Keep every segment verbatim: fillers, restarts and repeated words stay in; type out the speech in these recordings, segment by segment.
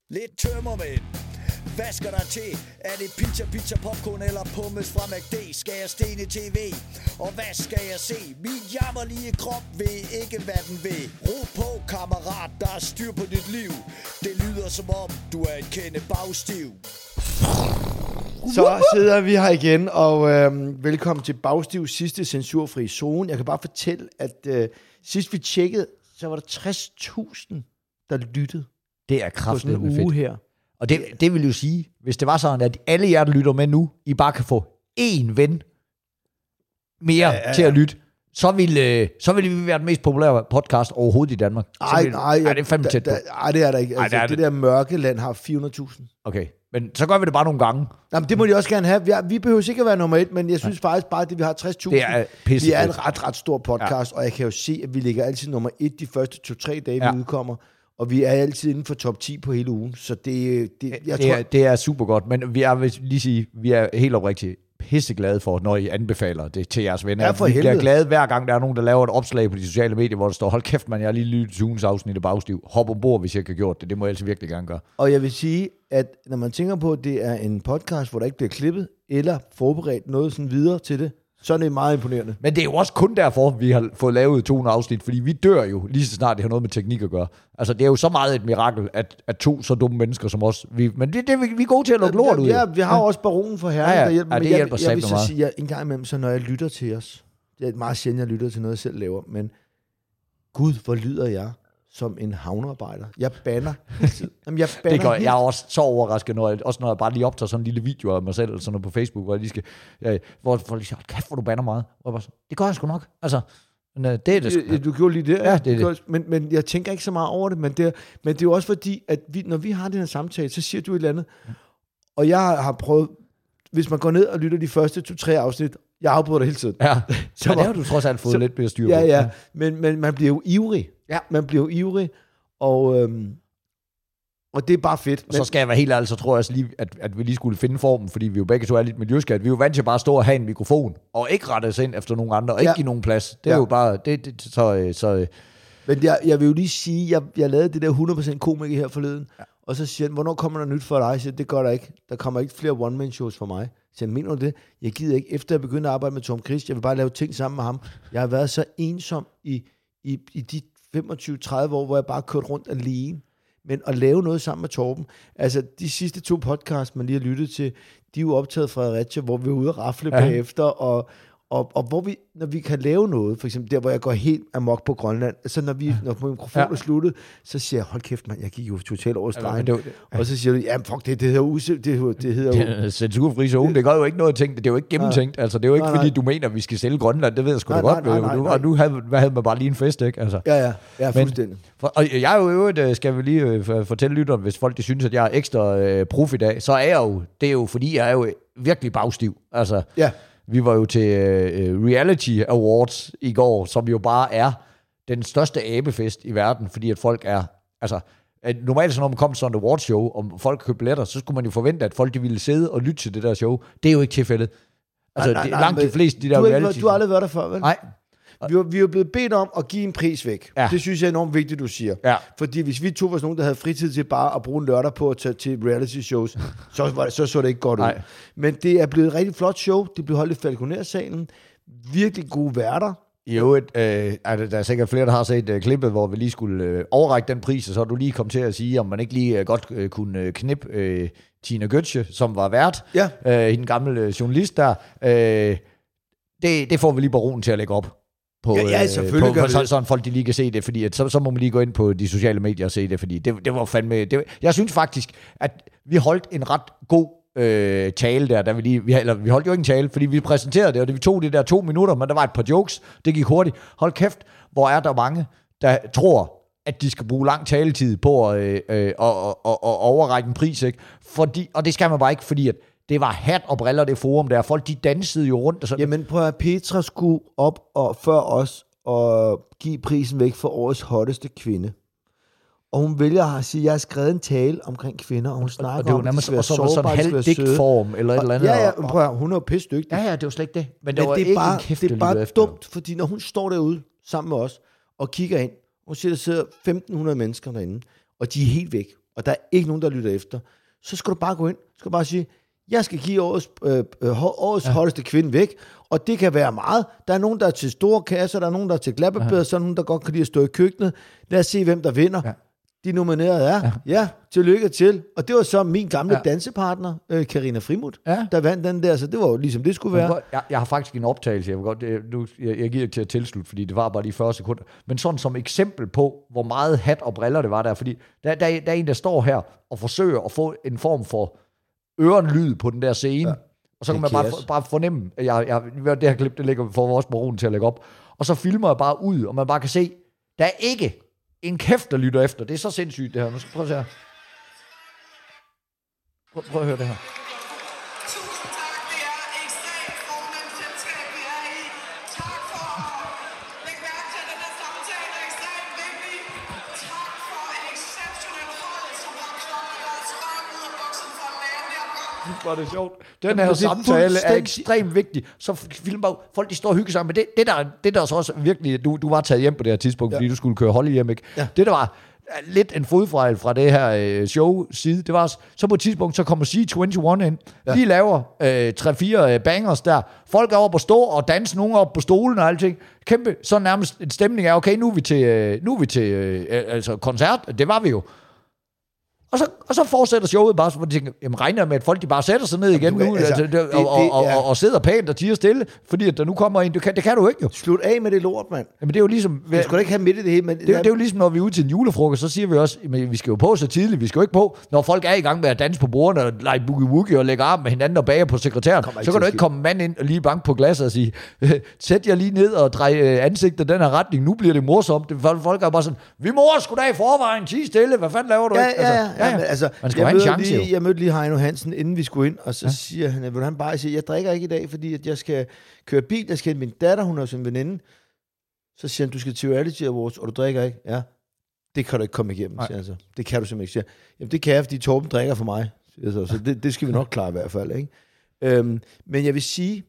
Lidt tømmermænd. Hvad skal der til? Er det pizza, pizza, popcorn eller pommes fra McD? Skal jeg stene tv? Og hvad skal jeg se? Min jammerlige krop ved ikke, hvad den vil. Ro på, kammerat, der er styr på dit liv. Det lyder som om, du er en kende bagstiv. Så sidder vi her igen, og øh, velkommen til Bagstivs sidste censurfri zone. Jeg kan bare fortælle, at øh, sidst vi tjekkede, så var der tres tusind, der lyttede. Det er kraftigt med fedt. Her. Og det, det vil jo sige, hvis det var sådan, at alle jer, der lytter med nu, I bare kan få én ven mere ja, ja, ja. til at lytte, så ville, så ville vi være den mest populære podcast overhovedet i Danmark. Nej, nej. Nej, det er fandme tæt på. Nej, det er der ikke. Altså, ej, det, det der mørke land har fire hundrede tusind. Okay, men så gør vi det bare nogle gange. Jamen, det må de også gerne have. Vi, er, vi behøver ikke at være nummer et, men jeg synes ja. faktisk bare, at vi har tres tusind. Det er pisse. Vi er en ret, ret stor podcast, ja. og jeg kan jo se, at vi ligger altid nummer et de første to-tre dage, ja. vi udkommer. Og vi er altid inden for top ti på hele ugen, så det, det, jeg det, tror... er, det er super godt, men vi er, vil lige sige, vi er helt oprigtigt pisseglade for, når I anbefaler det til jeres venner. Ja, for vi helvede. bliver glade hver gang, der er nogen, der laver et opslag på de sociale medier, hvor der står, hold kæft, man, jeg har lige lyttet til ugens afsnit af Bagstiv. Hop ombord, hvis jeg ikke har gjort det. Det må jeg altså virkelig gerne gøre. Og jeg vil sige, at når man tænker på, at det er en podcast, hvor der ikke bliver klippet, eller forberedt noget sådan videre til det, så er det meget imponerende. Men det er jo også kun derfor, vi har fået lavet to hundrede afsnit, fordi vi dør jo lige så snart det har noget med teknik at gøre. Altså, det er jo så meget et mirakel, at, at to så dumme mennesker som os, vi, men det, det, vi er gode til at lukke lort ud. Ja, vi har jo også baronen for herren, ja, ja. der hjælper. Ja, det jeg, hjælper jeg, jeg vil så meget. sige, at en gang imellem, så når jeg lytter til os, det er meget sjældent, jeg lytter til noget, jeg selv laver, men gud, hvor lyder jeg som en havnearbejder. Jeg banner. Jamen, jeg banner det gør, helt. jeg er også så overrasket, når jeg, også når jeg bare lige optager sådan en lille video af mig selv, eller sådan noget på Facebook, hvor jeg lige skal, jeg, hvor folk siger, kæft, hvor du banner meget. Og jeg bare så, det gør jeg sgu nok. Altså, men, det er det sgu. Du gjorde lige det. Ja, det er det. Men, men jeg tænker ikke så meget over det, men det er, men det er jo også fordi, at vi, når vi har den her samtale, så siger du et eller andet, og jeg har prøvet, hvis man går ned og lytter de første to-tre afsnit, jeg afbryder det hele tiden. Ja, så det har du trods alt fået så, lidt mere styr på. Ja, ja, men, men man bliver jo ivrig. Ja. Man bliver jo ivrig, og, øhm, og det er bare fedt. Og så skal jeg være helt ærlig, så tror jeg også lige, at, at vi lige skulle finde formen, fordi vi jo begge to er lidt miljøskadet. Vi er jo vant til bare at stå og have en mikrofon, og ikke rette os ind efter nogen andre, og ikke ja. give nogen plads. Det er ja. jo bare, det, det så... så men jeg, jeg vil jo lige sige, jeg, jeg lavede det der hundrede procent komiker her forleden, ja. og så siger han, hvornår kommer der nyt for dig? Jeg siger, det gør der ikke. Der kommer ikke flere one-man-shows for mig. Så jeg mener du det? Jeg gider ikke, efter jeg begyndte at arbejde med Tom Chris, jeg vil bare lave ting sammen med ham. Jeg har været så ensom i, i, i de femogtyve til tredive år, hvor jeg bare kørt rundt alene. Men at lave noget sammen med Torben, altså de sidste to podcasts, man lige har lyttet til, de er jo optaget fra Fredericia, hvor vi er ude og rafle ja. bagefter, og, og, og hvor vi, når vi kan lave noget, for eksempel der, hvor jeg går helt amok på Grønland, så når vi, når mikrofonen ja. er sluttet, så siger jeg, hold kæft mand, jeg gik jo totalt over stregen, ja, og så siger du, ja, fuck, det, det hedder usel, det, det hedder jo... Censurfri zone, det gør jo ikke noget tænkt, det er jo ikke gennemtænkt, altså det er jo ikke, nej, fordi nej. du mener, at vi skal sælge Grønland, det ved jeg sgu da godt, nej, nej, nej, nej. og nu havde, havde man bare lige en fest, ikke? Altså. Ja, ja, ja, fuldstændig. Men, og jeg er jo øvrigt, skal vi lige fortælle lytteren, hvis folk de synes, at jeg er ekstra øh, prof i dag, så er jeg jo, det er jo, fordi jeg er jo virkelig bagstiv, altså... Ja. Vi var jo til uh, Reality Awards i går, som jo bare er den største abefest i verden, fordi at folk er, altså, at normalt så når man kommer til sådan et awardshow, og folk køber billetter, så skulle man jo forvente, at folk de ville sidde og lytte til det der show. Det er jo ikke tilfældet. Altså, nej, nej, nej, langt de fleste, de der du reality... Du har aldrig været der før, vel? Nej. Vi er, vi er blevet bedt om at give en pris væk. Ja. Det synes jeg er enormt vigtigt, du siger. Ja. Fordi hvis vi to var nogen, der havde fritid til bare at bruge en lørdag på at tage til reality shows, så, var det, så så det ikke godt ud. Nej. Men det er blevet et rigtig flot show. Det blev holdt i Falconer-salen. Virkelig gode værter. I øvrigt, øh, er det, der er sikkert flere, der har set uh, klippet, hvor vi lige skulle øh, overrække den pris, og så er du lige kommet til at sige, om man ikke lige uh, godt uh, kunne uh, knippe uh, Tina Götze, som var vært. Ja. Uh, den gamle uh, journalist der. Uh, det, det får vi lige baronen til at lægge op. På, ja, ja, selvfølgelig på, på, sådan, sådan folk de lige kan se det, fordi at, så, så må man lige gå ind på de sociale medier og se det, fordi det, det var fandme... Det, jeg synes faktisk, at vi holdt en ret god øh, tale der, da vi lige... Vi, eller, vi holdt jo ikke en tale, fordi vi præsenterede det, og det, vi tog det der to minutter, men der var et par jokes, det gik hurtigt. Hold kæft, hvor er der mange, der tror, at de skal bruge lang taletid på at øh, øh, og, og, og overrække en pris, ikke? Fordi, og det skal man bare ikke, fordi at det var hat og briller, det forum der. Folk, de dansede jo rundt. Og sådan. Jamen, prøv at Petra skulle op og før os og give prisen væk for årets hotteste kvinde. Og hun vælger at sige, at jeg har skrevet en tale omkring kvinder, og hun snakker og det var om, at de skal være sårbare, de skal være søde. Form eller et eller andet. Ja, ja, prøv at, hun er jo pisse dygtig. Ja, ja, det var slet ikke det. Men det Men var det er ikke bare, en kæft, det er bare efter. dumt, fordi når hun står derude sammen med os og kigger ind, hun siger, der sidder femten hundrede mennesker derinde, og de er helt væk, og der er ikke nogen, der lytter efter, så skal du bare gå ind, skal du bare sige, jeg skal give årets, øh, årets ja. hotteste kvinde væk, og det kan være meget. Der er nogen, der er til store kasser, der er nogen, der er til glapperbeder, så er nogen, der godt kan lide at stå i køkkenet. Lad os se, hvem der vinder. Ja. De nominerede er. Ja. ja, tillykke til. Og det var så min gamle ja. dansepartner, Karina Frimut, ja. der vandt den der, så det var jo ligesom det skulle være. Jeg, jeg har faktisk en optagelse, jeg vil godt, jeg, nu, jeg, jeg giver det til at tilslutte, fordi det var bare de fyrre sekunder, men sådan som eksempel på, hvor meget hat og briller det var der, fordi der, der, der er en, der står her og forsøger at få en form for ørenlyd på den der scene, ja. og så kan man bare, bare fornemme, at jeg, jeg, det her klip, det ligger for vores baron til at lægge op, og så filmer jeg bare ud, og man bare kan se, der er ikke en kæft, der lytter efter. Det er så sindssygt, det her. Nu skal prøve at se her. Prøv, prøv at høre det her. Tusind tak, det er ekstremt fornemt selskab, vi er i. Tak for at lægge mærke til, at den her samtale er ekstremt vigtig. Tak for et exceptionelt hold, som har klokken deres røv ud af buksen for at lave det her. Hvor er det sjovt. Den her samtale er ekstremt vigtig. Så filmer folk, de står og hygger sig. Men det, det, der, det der så også virkelig, du, du var taget hjem på det her tidspunkt, ja. fordi du skulle køre hold hjem, ikke? Ja. Det der var lidt en fodfejl fra det her øh, show side, det var så på et tidspunkt, så kommer C enogtyve ind. Ja. De laver øh, tre fire øh, bangers der. Folk er oppe på stå og danser, nogen oppe på stolen og alting. Kæmpe, så nærmest en stemning er, okay, nu er vi til, øh, nu er vi til øh, altså koncert. Det var vi jo. Og så, og så fortsætter showet bare, så man tænker, jamen regner med, at folk de bare sætter sig ned igen nu, altså, altså, det, og, og, og, og, og sidder pænt og tiger stille, fordi at der nu kommer en, du kan, det kan du ikke jo. Slut af med det lort, mand. Jamen det er jo ligesom... Du skal da ikke have midt i det hele, men... Det, det, det er jo ligesom, når vi er ude til en julefrokost, så siger vi også, at vi skal jo på så tidligt, vi skal jo ikke på, når folk er i gang med at danse på bordene, og lege boogie-woogie og lægge arm med hinanden og bager på sekretæren, så kan du ikke komme en mand ind og lige banke på glasset og sige, sæt jer lige ned og drej ansigtet den her retning, nu bliver det morsomt. Det, folk er bare sådan, vi mor sgu da i forvejen, tige stille, hvad fanden laver du ja, ikke? Ja, ja, ja, ja. Altså, jeg, mødte chance, lige, jeg mødte lige Heino Hansen, inden vi skulle ind, og så ja. siger han, vil han bare sige, jeg drikker ikke i dag, fordi at jeg skal køre bil, jeg skal hente min datter, hun er sin veninde. Så siger han, du skal til Reality Awards, og du drikker ikke? Ja, det kan du ikke komme igennem, siger han så. Det kan du simpelthen ikke, siger. Jamen det kan jeg, fordi Torben drikker for mig, siger så. Så det, det skal vi nok klare i hvert fald, ikke? Øhm, men jeg vil sige,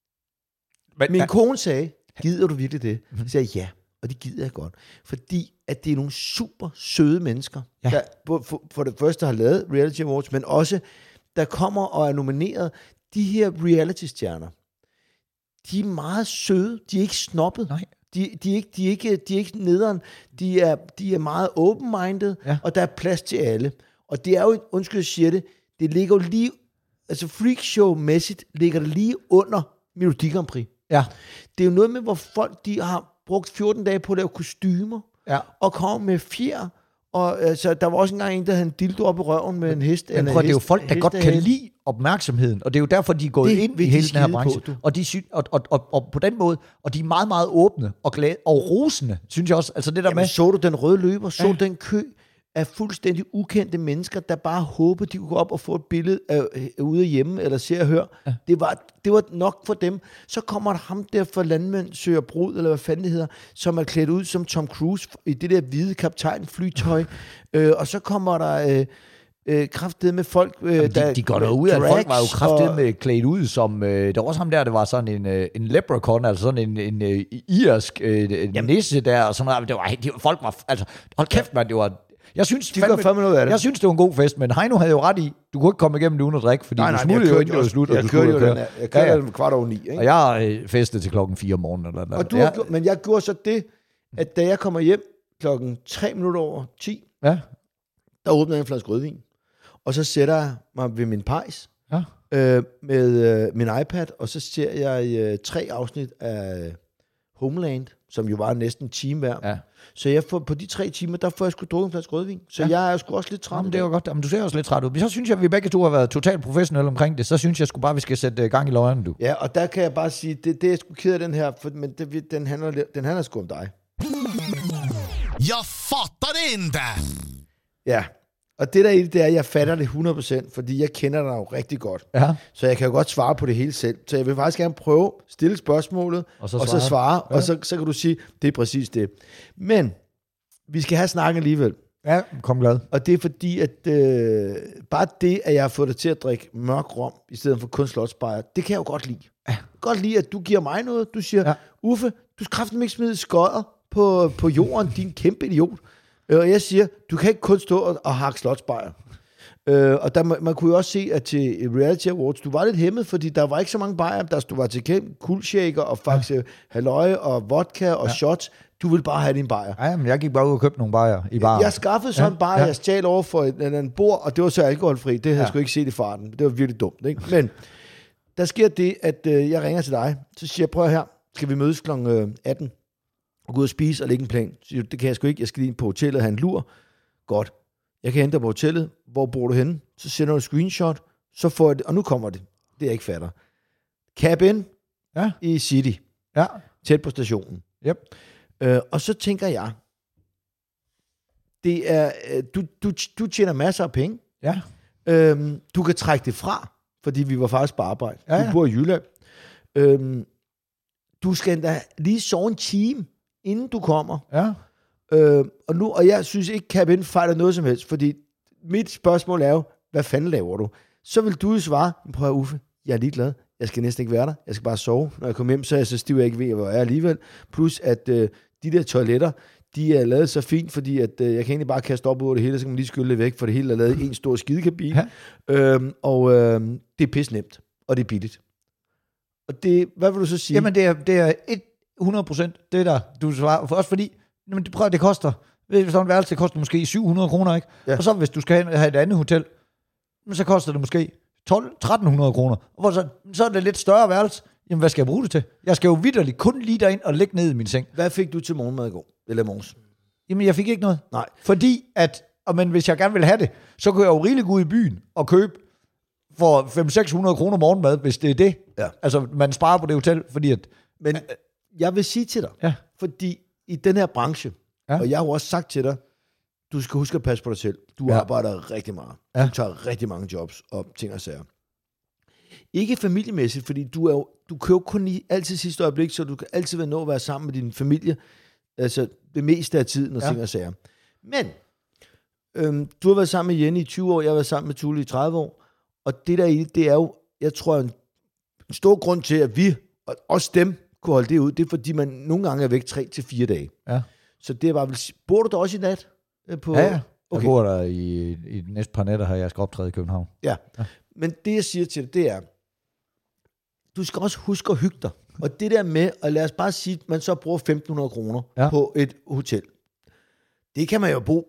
men, min ja. kone sagde, gider du virkelig det? Så sagde jeg, ja. Og det gider jeg godt. Fordi at det er nogle super søde mennesker, ja. der for, for det første har lavet Reality Awards, men også, der kommer og er nomineret. De her reality-stjerner, de er meget søde. De er ikke snobbet. Nej. De, de, er ikke, de, er ikke, de er ikke nederen. De er, de er meget open-minded, ja. og der er plads til alle. Og det er jo, undskyld jeg siger det, det ligger jo lige, altså freakshow-mæssigt, ligger det lige under Melodi Grand Prix. Ja. Det er jo noget med, hvor folk, de har brugt fjorten dage på at lave kostymer, ja. og kom med fjer, og altså, der var også engang en, der havde en dildo op i røven med en hest. Men prøv, det er jo folk, der godt kan lide opmærksomheden, og det er jo derfor, de er gået det ind i hele den her branche, på, og, de sy- og, og, og, og på den måde, og de er meget, meget åbne og glade, og rosende, synes jeg også. Altså det der Jamen, med... så du den røde løber, så ja. den kø af fuldstændig ukendte mennesker, der bare håbede, de kunne gå op og få et billede af, af ude af hjemme, eller se og høre. Ja. Det, var, det var nok for dem. Så kommer der ham der for landmænd søger brud, eller hvad fanden det hedder, som er klædt ud som Tom Cruise i det der hvide kaptajnflytøj. øh, og så kommer der øh, øh, kraftede med folk, øh, Jamen, de, der... De går derud, at folk var jo kraftede og... med klædt ud som... Øh, der var også ham der, der var sådan en, øh, en leprechaun, altså sådan en, en øh, irsk øh, nisse der, og sådan noget. Det var, de, folk var... Altså, hold kæft, man, det var... Jeg synes, de fandme, fandme noget af det. Jeg synes, det var en god fest, men Heino havde jo ret i, du kunne ikke komme igennem det uden at drikke, fordi nej, nej, du smuttede jo, inden det var slut, og jeg du skulle jo køre. Jeg kørte ja, ja. kvart over ni, ikke? Og jeg øh, festede til klokken fire om morgenen. Eller, eller. Og du jeg, gjort, men jeg gjorde så det, at da jeg kommer hjem klokken tre minutter over ti, ja. der åbner jeg en flaske rødvin, og så sætter jeg mig ved min pejs, ja. øh, med øh, min iPad, og så ser jeg øh, tre afsnit af Homeland, som jo var næsten en time hver. Ja. Så jeg får, på de tre timer, der får jeg sgu drukket en flaske rødvin. Så ja. jeg er sgu også lidt træt. Jamen, det er jo godt. Jamen, du ser også lidt træt ud. Men så synes jeg, at vi begge to har været totalt professionelle omkring det. Så synes jeg sgu bare, at vi skal sætte gang i løgene, du. Ja, og der kan jeg bare sige, det, det er sgu ked af den her, for, men det, den, handler, den handler sgu om dig. Jeg fatter det ikke! Ja, og det der i det, det er, at jeg fatter det hundrede procent, fordi jeg kender dig jo rigtig godt. Ja. Så jeg kan jo godt svare på det hele selv. Så jeg vil faktisk gerne prøve at stille spørgsmålet, og så, og så svare, ja. og så, så kan du sige, det er præcis det. Men vi skal have snakken alligevel. Ja, kom glad. Og det er fordi, at øh, bare det, at jeg har fået dig til at drikke mørk rom, i stedet for kun slotsbajer, det kan jeg jo godt lide. Jeg kan godt lide, at du giver mig noget. Du siger, ja. Uffe, du skal kraftigt ikke smide skodder på, på jorden, din kæmpe idiot. Øh, og jeg siger, du kan ikke kun stå og, og hakke slotsbajer. Øh, og der, man, man kunne jo også se, at til Reality Awards, du var lidt hæmmet, fordi der var ikke så mange bajer. Der du var til kendt kuldshaker og faktisk ja. halløje og vodka og ja. shots. Du ville bare have din bajer. Ja, men jeg gik bare ud og købte nogle bajer i baren. Jeg skaffede sådan en ja. bajer, ja. jeg stjal over for en, en bord, og det var så alkoholfri. Det havde ja. jeg sgu ikke set i farten. Det var virkelig dumt, ikke? Men der sker det, at øh, jeg ringer til dig. Så siger jeg, prøv her, skal vi mødes klokken atten og gå ud og spise og lægge en plan? Så siger, det kan jeg sgu ikke. Jeg skal lige ind på hotellet og have en lur. Godt. Jeg kan hente dig på hotellet. Hvor bor du henne? Så sender du en screenshot. Så får jeg det. Og nu kommer det. Det jeg ikke fatter. Cabin ja. i City. Ja. Tæt på stationen. Yep. Øh, og så tænker jeg, det er, du, du, du tjener masser af penge. Ja. Øhm, du kan trække det fra, fordi vi var faktisk på arbejde. Ja, ja. Du bor i Jylland. Øhm, du skal da lige sove en time, inden du kommer. Ja. Øh, og, nu, og jeg synes ikke, Cabin fejler noget som helst, fordi mit spørgsmål er jo, hvad fanden laver du? Så vil du jo svare, prøv at Uffe, jeg er ligeglad. Jeg skal næsten ikke være der. Jeg skal bare sove. Når jeg kommer hjem, så er jeg så stiv, jeg ikke ved, hvor jeg er alligevel. Plus, at øh, de der toiletter, de er lavet så fint, fordi at, øh, jeg kan egentlig bare kaste op over det hele, så kan man lige skylle det væk, for det hele er lavet i en stor skidekabine. Ja. Øhm, og øh, det er pisse nemt, og det er billigt. Og det, hvad vil du så sige? Jamen, det er, det er hundrede procent det der, du svarer. For også fordi, jamen, det, prøv, det koster, hvis sådan en værelse, det koster måske syv hundrede kroner, ikke? Ja. Og så hvis du skal have et andet hotel, så koster det måske tolv tretten hundrede kroner. Og så, så er det lidt større værelse. Jamen, hvad skal jeg bruge det til? Jeg skal jo vitterligt kun lige derind og ligge ned i min seng. Hvad fik du til morgenmad i går? Eller morges? Jamen, jeg fik ikke noget. Nej. Fordi at, og men hvis jeg gerne vil have det, så kunne jeg jo rigeligt gå ud i byen og købe for fem til seks hundrede kroner morgenmad, hvis det er det. Ja. Altså, man sparer på det hotel, fordi at... Men jeg vil sige til dig, ja. fordi i den her branche, ja. og jeg har jo også sagt til dig, du skal huske at passe på dig selv. Du ja. arbejder rigtig meget. Ja. Du tager rigtig mange jobs og ting og sager. Ikke familiemæssigt, fordi du er jo, du kører kun i altid sidste øjeblik, så du kan altid være nå at være sammen med din familie, altså det meste af tiden og ja. ting og sager. Men øhm, du har været sammen med Jenny i tyve år, jeg har været sammen med Tulle i tredive år, og det der i det er jo, jeg tror, en, en stor grund til, at vi, og også dem, kunne holde det ud, det er, fordi man nogle gange er væk tre til fire dage. Ja. Så det er bare, vel, bor du der også i nat? På, ja, ja. Okay. Jeg bor der i, i de næste par nætter, her jeg skal optræde i København. Ja. ja, men det jeg siger til dig, det er, du skal også huske at hygge dig. Og det der med, og lad os bare sige, at man så bruger femten hundrede kroner ja. på et hotel. Det kan man jo bo.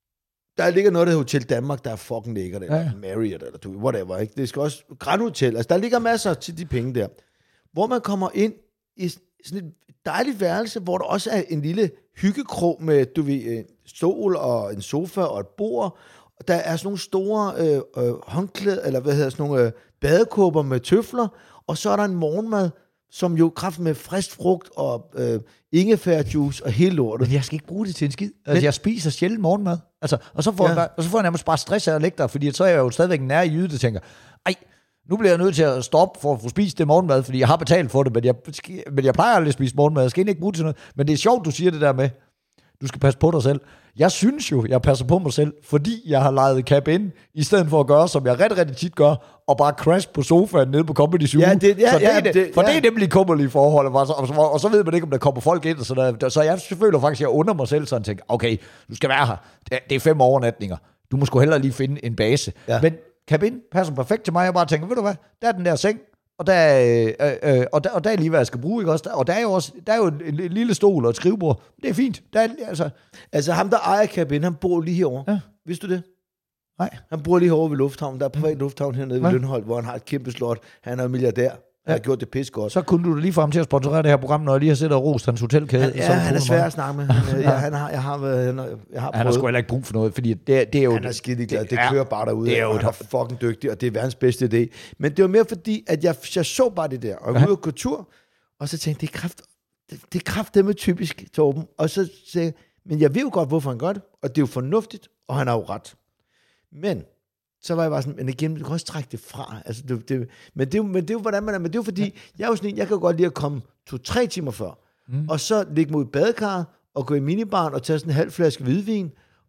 Der ligger noget af Hotel Danmark, der er fucking lækkert, eller ja. Marriott, eller du, whatever, ikke? Det skal også, Grand Hotel, altså der ligger masser til de penge der. Hvor man kommer ind i sådan et dejligt værelse, hvor der også er en lille hyggekrog med, du ved, en stol og en sofa og et bord. Der er sådan nogle store øh, øh, håndklæder, eller hvad hedder sådan nogle øh, badekåber med tøfler, og så er der en morgenmad, som jo kraft med frisk frugt og øh, ingefærjuice og hele lortet. Men jeg skal ikke bruge det til en skid. Altså, men jeg spiser sjældent morgenmad. Altså, og, så får ja. jeg, og så får jeg nærmest bare stress af at lægge der, fordi så er jeg jo stadigvæk nær i jyde, der tænker, ej, nu bliver jeg nødt til at stoppe for at få spist det morgenmad, fordi jeg har betalt for det, men jeg, men jeg plejer aldrig at spise morgenmad. Jeg skal ikke bruge det til noget. Men det er sjovt, du siger det der med, du skal passe på dig selv. Jeg synes jo, jeg passer på mig selv, fordi jeg har lejet Cabin, i stedet for at gøre, som jeg rigtig, rigtig tit gør, og bare crash på sofaen nede på Comedy Zoo. Ja, det, ja, så det, ja, det, det, for ja. det er nemlig kummerlige forhold, og, og, og, og så ved man ikke, om der kommer folk ind. Og så, der, så jeg føler faktisk, at jeg under mig selv sådan tænker, okay, du skal være her. Det, det er fem overnatninger. Du må sgu hellere lige finde en base. Ja. Men Cabin passer perfekt til mig. Jeg bare tænker, ved du hvad, der er den der seng, og der, øh, øh, og, der, og der er lige, hvad jeg skal bruge, ikke også? Og der er jo også der er jo en, en lille stol og et skrivebord. Det er fint. Der er, altså. altså ham, der ejer Cabin, han bor lige herovre. Ja. Vidste du det? Nej. Han bor lige herovre ved Lufthavn. Der er privat lufthavn hernede ved Lønholdt, hvor han har et kæmpe slot. Han er milliardær. Han ja. har gjort det pis godt. Så kunne du lige få ham til at sponsorere det her program, når jeg lige har siddet og rost hans hotelkæde. Han, ja, han er svær at snakke med. Han, ja, han har, jeg har været, jeg har, jeg har han har sgu heller ikke brug for noget, fordi det, det er jo... Han er skide glad. Det, det kører bare derude. Det er jo han er fucking dygtig, og det er verdens bedste idé. Men det var mere fordi, at jeg, jeg så bare det der, og jeg var ude og gå tur, og så tænkte jeg, det er kraft, det, det er kraftedeme typisk, Torben. Og så sagde jeg, men jeg ved jo godt, hvorfor han gør det, og det er jo fornuftigt, og han har jo ret. Men... så var jeg bare sådan, men igen, du kan også trække det fra. Altså, det, det, men, det er jo, men det er jo, hvordan man er. Men det er jo fordi, ja. jeg er jo sådan en, jeg kan godt lide at komme to-tre timer før, mm. og så ligge mod badekarret, og gå i minibaren, og tage sådan en halv flaske hvidvin,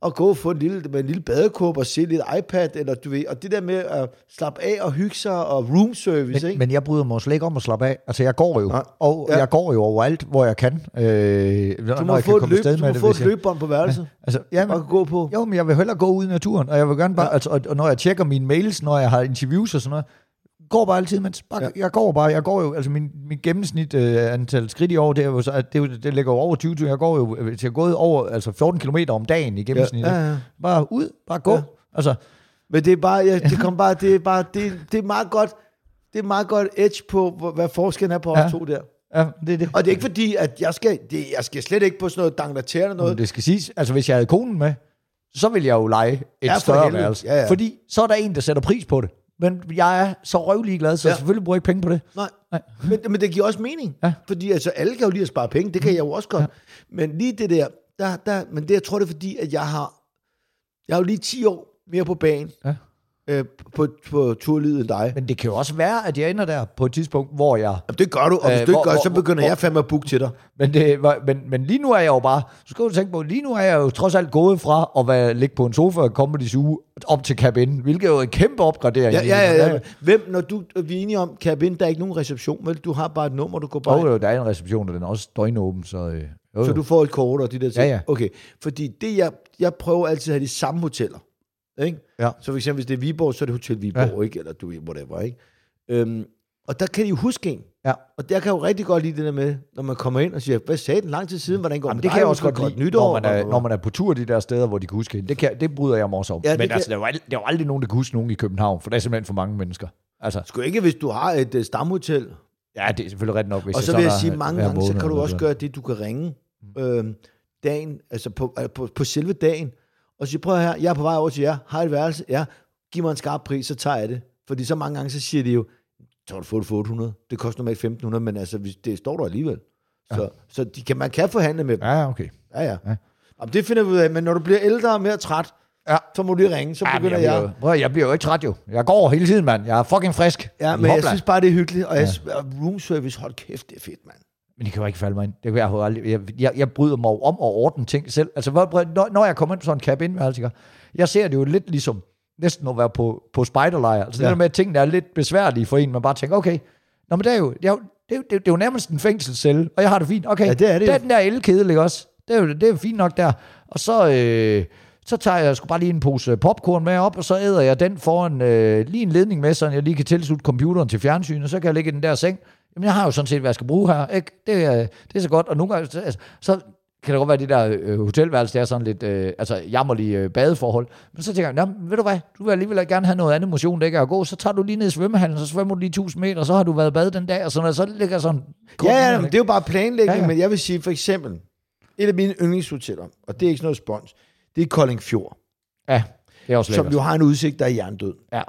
at gå og få en lille, med en lille badekåbe og se lidt iPad, eller du ved, og det der med at slappe af og hygge sig, og room service, men, ikke? men jeg bryder mig slet ikke om at slappe af. Altså, jeg går jo, Nej. og Ja. jeg går jo overalt, hvor jeg kan. Øh, Du må få et, løb, du må få et løbbånd på værelset, Altså, ja, men, og gå på. jo, men jeg vil hellere gå ud i naturen, og jeg vil gerne bare, ja. altså, og, og når jeg tjekker mine mails, når jeg har interviews og sådan noget, går bare altid, mens bare, Ja. jeg går bare, jeg går jo, altså min, min gennemsnit øh, antal skridt i år, det er jo så, at det, er jo- det ligger jo over tyve tusind, jeg går jo, øh, til at gå over, altså fjorten kilometer om dagen i gennemsnit. Ja, ja, ja. Bare ud, bare gå. Ja. Ja. Altså, Men det er bare, ja, det kom bare, det er bare, det, det er meget godt, det er meget godt edge på, hvor- hvad forskellen er på Ja. os to der. ja, det er det. Og det er ikke fordi, at jeg skal, det, jeg skal slet ikke på sådan noget danglaterende noget. Men det skal siges, altså hvis jeg havde konen med, så ville jeg jo lege et Ja, for større helvede. værelse. Ja, ja. Fordi så er der en, der sætter pris på det. Men jeg er så røvlig glad, så Ja. ja. selvfølgelig bruger jeg ikke penge på det. Nej, Nej. men, men det giver også mening. Ja. Fordi altså, alle kan jo lide at spare penge, det kan jeg jo også godt. Ja. Men lige det der, der, der, men det jeg tror det er fordi, at jeg har, jeg har jo lige ti år mere på banen, Ja. øh, på, på turlivet end dig. Men det kan jo også være, at jeg ender der på et tidspunkt, hvor jeg... Jamen, det gør du, og hvis Øh, du ikke hvor- gør, så hvor- begynder hvor- jeg fandme at booke til dig. Men, det, var- men, men lige nu er jeg jo bare... Så skal du tænke på, lige nu er jeg jo trods alt gået fra at være, ligge på en sofa og Comedy Zoo op til cabinen, hvilket er jo en kæmpe opgradering. Ja, ja, ja, ja. Hvem, når du, vi er enige om, cabin, der er ikke nogen reception, vel? Du har bare et nummer, du går bare Jo, ind. jo, der er en reception, og den er også døgnåben, så... Øh, jo, Så jo. du får et kort og de der ting. Ja, ja. Okay, fordi det, jeg, jeg prøver altid at have de samme hoteller. Ikke? Ja. Så for eksempel, hvis det er Viborg, så er det Hotel Viborg, ja. ikke? Eller du ved, whatever, ikke? Øhm, og der kan de jo huske en. Ja. Og der kan jeg jo rigtig godt lide det der med, når man kommer ind og siger, hvad sagde den lang tid siden, hvordan går Jamen, med det dig? kan jeg også Undskyld, godt lide, nytår, når, man er, og- når man er på tur de der steder, hvor de kan huske hende. Det, kan, det bryder jeg mig også om. Ja, Ja, det Men kan- altså, der er, jo ald- der er jo aldrig nogen, der kan huske nogen i København, for der er simpelthen for mange mennesker. Altså, Sgu ikke, hvis du har et uh, stamhotel. ja, det er selvfølgelig ret nok, hvis Og så jeg vil jeg der sige, hver mange gange, så måned kan du eller også sådan. gøre det, du kan ringe øhm, dagen, altså på, øh, på, på selve dagen, og sige, prøv her, jeg er på vej over til jer, har et værelse, ja, giv mig en skarp pris, så tager jeg det. Fordi så mange gange, så siger de jo, så har du fået det for otte hundrede. Det koster normalt femten hundrede, men altså, hvis- det står der alligevel. Så, ja. så de kan, man kan forhandle med dem. Ja, okay. Ja, ja. Ja. ja. Jamen, det finder vi ud af, men når du bliver ældre og mere træt, Ja. så må du lige ringe, så Ja, men begynder jeg, jeg. bliver, jo- prøv, jeg bliver jo ikke træt jo. Jeg går hele tiden, mand. Jeg er fucking frisk. Ja, I men jeg Hopland. synes bare, det er hyggeligt, og jeg, og room service, hold kæft, det er fedt, mand. Men det kan jo ikke falde mig ind. Det kan jeg, jo aldrig, jeg, jeg, jeg bryder mig jo om at ordne ting selv. Altså, hvor- hvor- når, når jeg kommer ind på sådan en cabin, jeg ser det jo lidt ligesom næsten at være på, på spejderlejr. Altså, ja. Ja. Det der med, at tingene er lidt besværlige for en, man bare tænker, okay, nå, men det er jo, det er jo, det er jo, det er jo nærmest en fængselscelle, og jeg har det fint. Okay, Ja, det er det der jo. er den der elkedel, ikke også? Det er jo, det er jo fint nok der. Og så... Øh, så tager jeg sgu bare lige en pose popcorn med op, og så æder jeg den foran øh, lige en ledning med, så jeg lige kan tilslutte computeren til fjernsynet, og så kan jeg ligge i den der seng. Jamen, jeg har jo sådan set, hvad jeg skal bruge her. Ikke? Det, er, det er så godt, og nogle gange, så, altså, så kan det godt være, at det der øh, hotelværelse, det er sådan lidt øh, altså, jammerlige øh, badeforhold. Men så tænker jeg, jamen, ved du hvad, du vil alligevel gerne have noget andet motion, der ikke er at gå, så tager du lige ned i svømmehallen, så svømmer du lige tusind meter, og så har du været bade den dag, og sådan, og så ligger sådan... Ja, ja, men det er jo bare planlægning, ja, Ja, ja. ja. Men jeg vil sige, for eksempel, et af mine yndlingshoteller, og det er ikke sådan noget spons, det er Kolding Fjord, Ja, det er også som lækkert. jo har en udsigt, der er jerndød. Ja.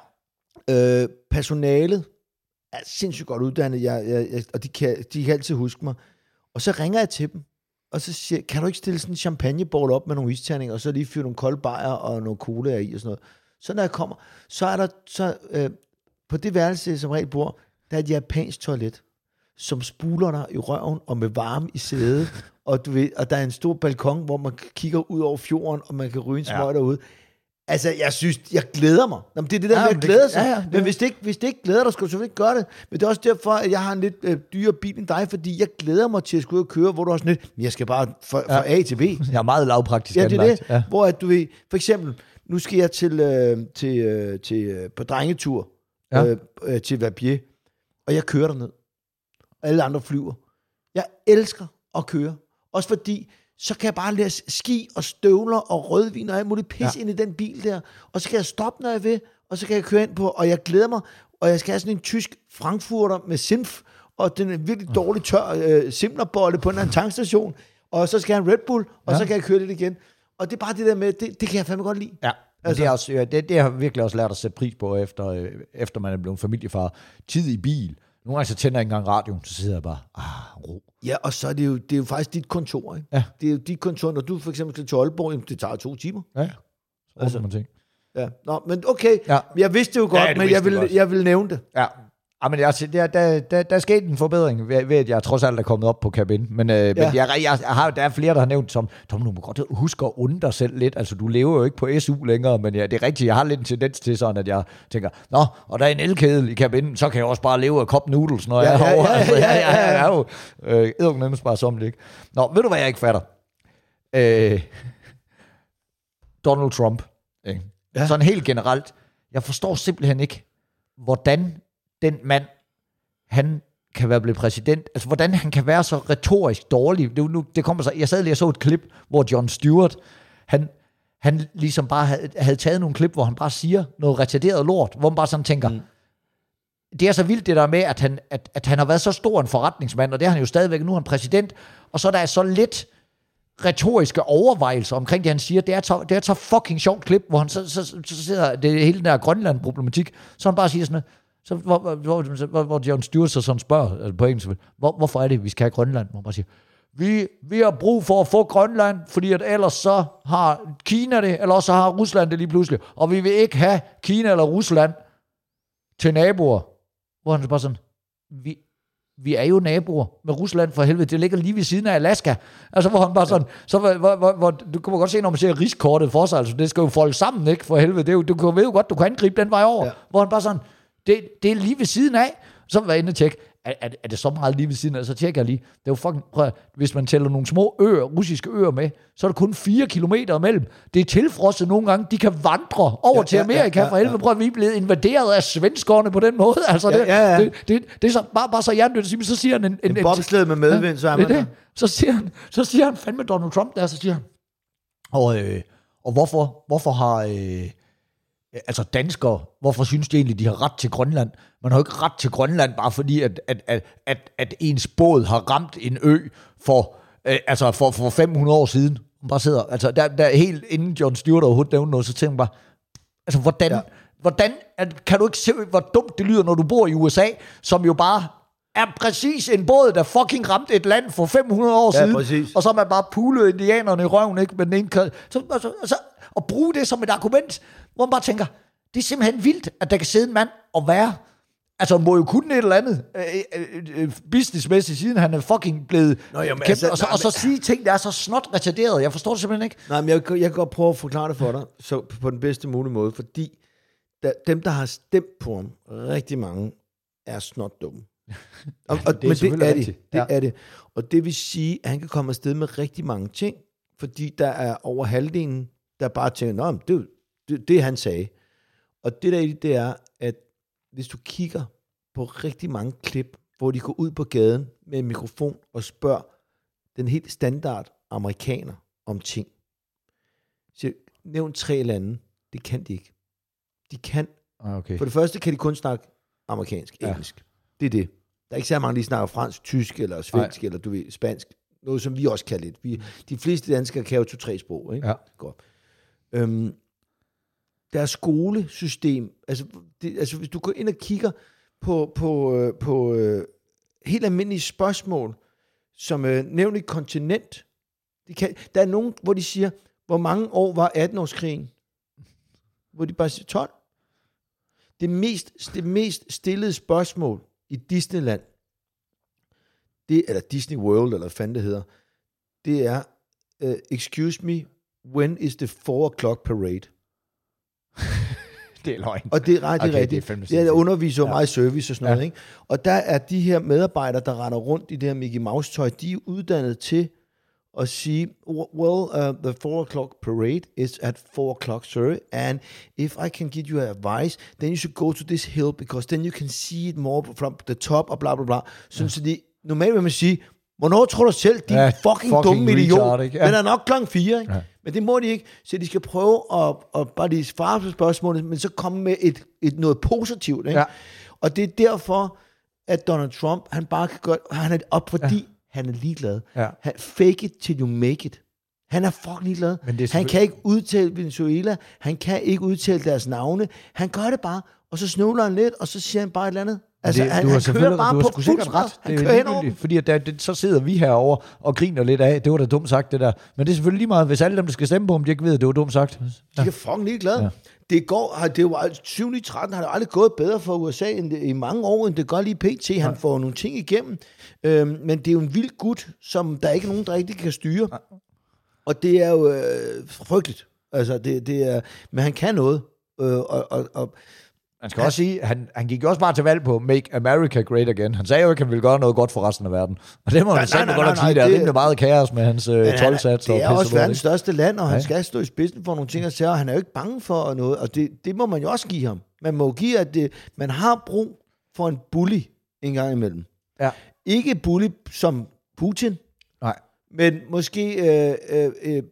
Øh, personalet er sindssygt godt uddannet, jeg, jeg, jeg, og de kan, de kan altid huske mig. Og så ringer jeg til dem, og så siger jeg, kan du ikke stille sådan en champagnebowl op med nogle isterninger, og så lige fyre nogle kolde bajer og nogle cola i og sådan noget. Så når jeg kommer, så er der, så, øh, på det værelse, som regel bor, der er et japansk toilet, som spuler dig i røven og med varme i sædet, og, du ved, og der er en stor balkon, hvor man kigger ud over fjorden, og man kan ryge en smøg ja. derude. Altså, jeg synes, jeg glæder mig. Jamen, det er det der Ja, med men at det- glæde sig. ja, Ja, ja, ja, det- men hvis det, ikke, hvis det ikke glæder dig, skal du selvfølgelig ikke gøre det. Men det er også derfor, at jeg har en lidt øh, dyrere bil end dig, fordi jeg glæder mig til at skulle ud og køre, hvor du også sådan lidt, men jeg skal bare fra, fra A til B. Jeg er meget lavpraktisk Ja, det er anlagt. det. Ja. Hvor at du ved, for eksempel, nu skal jeg til, øh, til, øh, til øh, på drengetur Ja. øh, øh, til Verbier, og jeg kører derned. Alle andre flyver. Jeg elsker at køre. Også fordi, så kan jeg bare læse ski og støvler og rødvin og alt muligt pis ja. ind i den bil der. Og så kan jeg stoppe, når jeg vil, og så kan jeg køre ind på, og jeg glæder mig, og jeg skal have sådan en tysk frankfurter med simf, og den er virkelig dårlig tør øh, simlerbolle på en eller anden tankstation, og så skal jeg have en Red Bull, og Ja. så kan jeg køre lidt igen. Og det er bare det der med, det, det kan jeg fandme godt lide. Ja, altså, Altså- det, er også, ja, det, det har jeg virkelig også lært at sætte pris på, efter, øh, efter man er blevet familiefar. Tid i bil. Nogle gange så tænder jeg ikke engang radioen, så sidder jeg bare, ah, ro. Ja, og så er det jo, det er jo faktisk dit kontor, ikke? Ja. Det er jo dit kontor, når du for eksempel skal til Aalborg, jamen, det tager to timer. Ja, så Altså. altså, man ting. Ja. Nå, men okay, Ja. jeg vidste det jo godt, Ja, du men vidste jeg det vil, godt. jeg vil nævne det. Ja, Ja, men jeg, der, der, der, der er sket en forbedring ved, ved, at jeg trods alt er kommet op på cabin. Men, øh, ja. men jeg, jeg, jeg har, der er flere, der har nævnt som, Tom, du må godt huske at unde dig selv lidt. Altså, du lever jo ikke på S U længere, men ja, det er rigtigt. Jeg har lidt en tendens til sådan, at jeg tænker, nå, og der er en elkedel i cabinen, så kan jeg også bare leve af cup noodles, når ja, jeg er herovre. Ja, ja, ja, ja, ja, ja. Jeg er jo øh, edderknemmest bare som det, ikke? Nå, ved du, hvad jeg ikke fatter? Øh, Donald Trump. Ikke? Ja. Sådan helt generelt. Jeg forstår simpelthen ikke, hvordan den mand, han kan være blevet præsident, altså hvordan han kan være så retorisk dårlig. Det, nu, det kommer så, jeg sad lige og så et klip, hvor Jon Stewart, han, han ligesom bare havde, havde taget nogle klip, hvor han bare siger noget retarderet lort, hvor man bare sådan tænker, mm. det er så vildt det der med, at han, at, at han har været så stor en forretningsmand, og det er han jo stadigvæk, nu er han præsident, og så er der så lidt retoriske overvejelser omkring det, han siger. Det er så, det er så fucking sjovt klip, hvor han så, så, så, så sidder det hele den der Grønland-problematik, så han bare siger sådan noget, så, hvor, hvor, hvor, hvor Jon Stewart så sådan spørger, altså på engelsk, hvor, hvorfor er det, vi skal have Grønland? Hvor han bare siger, vi, vi har brug for at få Grønland, fordi at ellers så har Kina det, eller så har Rusland det lige pludselig, og vi vil ikke have Kina eller Rusland til naboer. Hvor han så bare sådan, vi, vi er jo naboer med Rusland for helvede, det ligger lige ved siden af Alaska. Altså hvor han bare sådan, så hvor, hvor, hvor, du kan godt se, når man ser rigskortet for sig, altså det skal jo folde sammen, ikke, for helvede, det er jo, du kan, ved jo godt, du kan angribe den vej over, ja. Hvor han bare sådan, det, det er lige ved siden af, så var jeg inde og tjekke, er, er, er det så meget lige ved siden af, så tjekker jeg lige, det er jo fucking, prøv at, hvis man tæller nogle små øer, russiske øer med, så er der kun fire kilometer imellem, det er tilfrosset nogle gange, de kan vandre over ja, til Amerika, ja, ja, ja, for helvede, prøv at vi er blevet invaderet af svenskerne på den måde, altså det, ja, ja, ja. det, det, det er så, bare, bare så hjernedødt, så siger han en... En, en bobsled med medvind, ja, så er man det, det. Så siger han, så siger han fandme Donald Trump der, så siger han, og, øh, og hvorfor, hvorfor har... Øh, altså danskere, hvorfor synes de egentlig, de har ret til Grønland? Man har jo ikke ret til Grønland, bare fordi, at, at, at, at, at ens båd har ramt en ø for, øh, altså for, for fem hundrede år siden. Man bare sidder, altså der, der helt inden Jon Stewart overhovedet nævnte noget, så tænker man bare, altså hvordan, ja. hvordan at, kan du ikke se, hvor dumt det lyder, når du bor i U S A, som jo bare er præcis en båd, der fucking ramte et land for fem hundrede år ja, siden, præcis. Og så har man bare pulet indianerne i røven, ikke, med den ene så, altså, altså, og bruge det som et argument, hvor man bare tænker, det er simpelthen vildt, at der kan sidde en mand og være, altså må jo kunne et eller andet øh, øh, businessmæssigt, siden han er fucking blevet Nå, jamen, kæmpe, altså, og, så, nej, og så sige ting, der er så snot retarderet. Jeg forstår det simpelthen ikke. Nej, men jeg, jeg kan godt prøve at forklare det for dig, så på den bedste mulige måde, fordi der, dem, der har stemt på ham, rigtig mange, er snot dumme. Og, og, det er men det er det, det ja. er det. Og det vil sige, at han kan komme afsted med rigtig mange ting, fordi der er over halvdelen, der bare tænker, nå, det, det, det han sagde. Og det der i det, det er, at hvis du kigger på rigtig mange klip, hvor de går ud på gaden med en mikrofon og spørger den helt standard amerikaner om ting. Så nævn tre lande, det kan de ikke. De kan, okay. For det første kan de kun snakke amerikansk, engelsk. Ja. Det er det. Der er ikke så mange, der snakker fransk, tysk eller svensk, Nej. eller du ved, spansk. Noget, som vi også kan lidt. Vi, de fleste danskere kan jo to-tre sprog, ikke? Ja. Godt. Øhm, deres skolesystem, altså, det, altså hvis du går ind og kigger på, på, øh, på øh, helt almindelige spørgsmål, som øh, nævnt et kontinent, de kan, der er nogen, hvor de siger, hvor mange år var atten-årskrigen? Hvor de bare siger tolv. Det mest, det mest stillede spørgsmål i Disneyland, det, eller Disney World, eller hvad fanden det hedder, det er, uh, excuse me, when is the four o'clock parade? Det er løgn. Og det er ret okay, rigtigt. Det er, det er underviser ja. meget service og sådan noget. Ja. Ikke? Og der er de her medarbejdere, der render rundt i det her Mickey Mouse-tøj, de er uddannet til at sige, well, uh, the four o'clock parade is at four o'clock, sir, and if I can give you advice, then you should go to this hill, because then you can see it more from the top, og bla bla bla. Så, ja. så de, normalt vil man sige, hvornår tror du selv, din ja, fucking, fucking dumme idiot, ja. Men er nok klokken fire, ikke? Ja. Men det må de ikke, så de skal prøve at, at bare lige svare på spørgsmålet, men så komme med et, et noget positivt, ikke? Ja. Og det er derfor, at Donald Trump, han bare kan gøre, han er op, fordi ja. han er ligeglad. Ja. Han, fake it till you make it. Han er fucking ligeglad. Han kan ikke udtale Venezuela, han kan ikke udtale deres navne, han gør det bare, og så snøvler han lidt, og så siger han bare et eller andet, Altså, det, han, du har han selvfølgelig kører bare du har på sgu sikkert fuldsmad. ret. Han Det er kører jo henover ligegyldigt, fordi at der, det, så sidder vi herovre og griner lidt af. Det var da dumt sagt, det der. Men det er selvfølgelig lige meget, hvis alle dem, der skal stemme på, om de ikke ved, at det var dumt sagt. De er fucking ligeglade. Ja. Det går, har, det var syv ni tretten har det aldrig gået bedre for U S A end det, i mange år, end det gør lige P T. Han ja. får nogle ting igennem. Øhm, men det er jo en vild gut, som der ikke er nogen, der rigtig kan styre. Ja. Og det er jo øh, frygteligt. Altså, det, det er, men han kan noget. Øh, og, og, og Man skal han, også sige, han, han gik jo også bare til valg på Make America Great Again. Han sagde jo ikke, at han ville gøre noget godt for resten af verden. Og det må man selv godt nok sige, der er rimelig meget kaos med hans øh, tolvsats. Det er og også verdens største land, og ja. han skal stå i spidsen for nogle ting, og så han er jo ikke bange for noget, og det, det må man jo også give ham. Man må give, at det, man har brug for en bully en gang imellem. Ja. Ikke bully som Putin, nej, men måske, øh, øh, øh,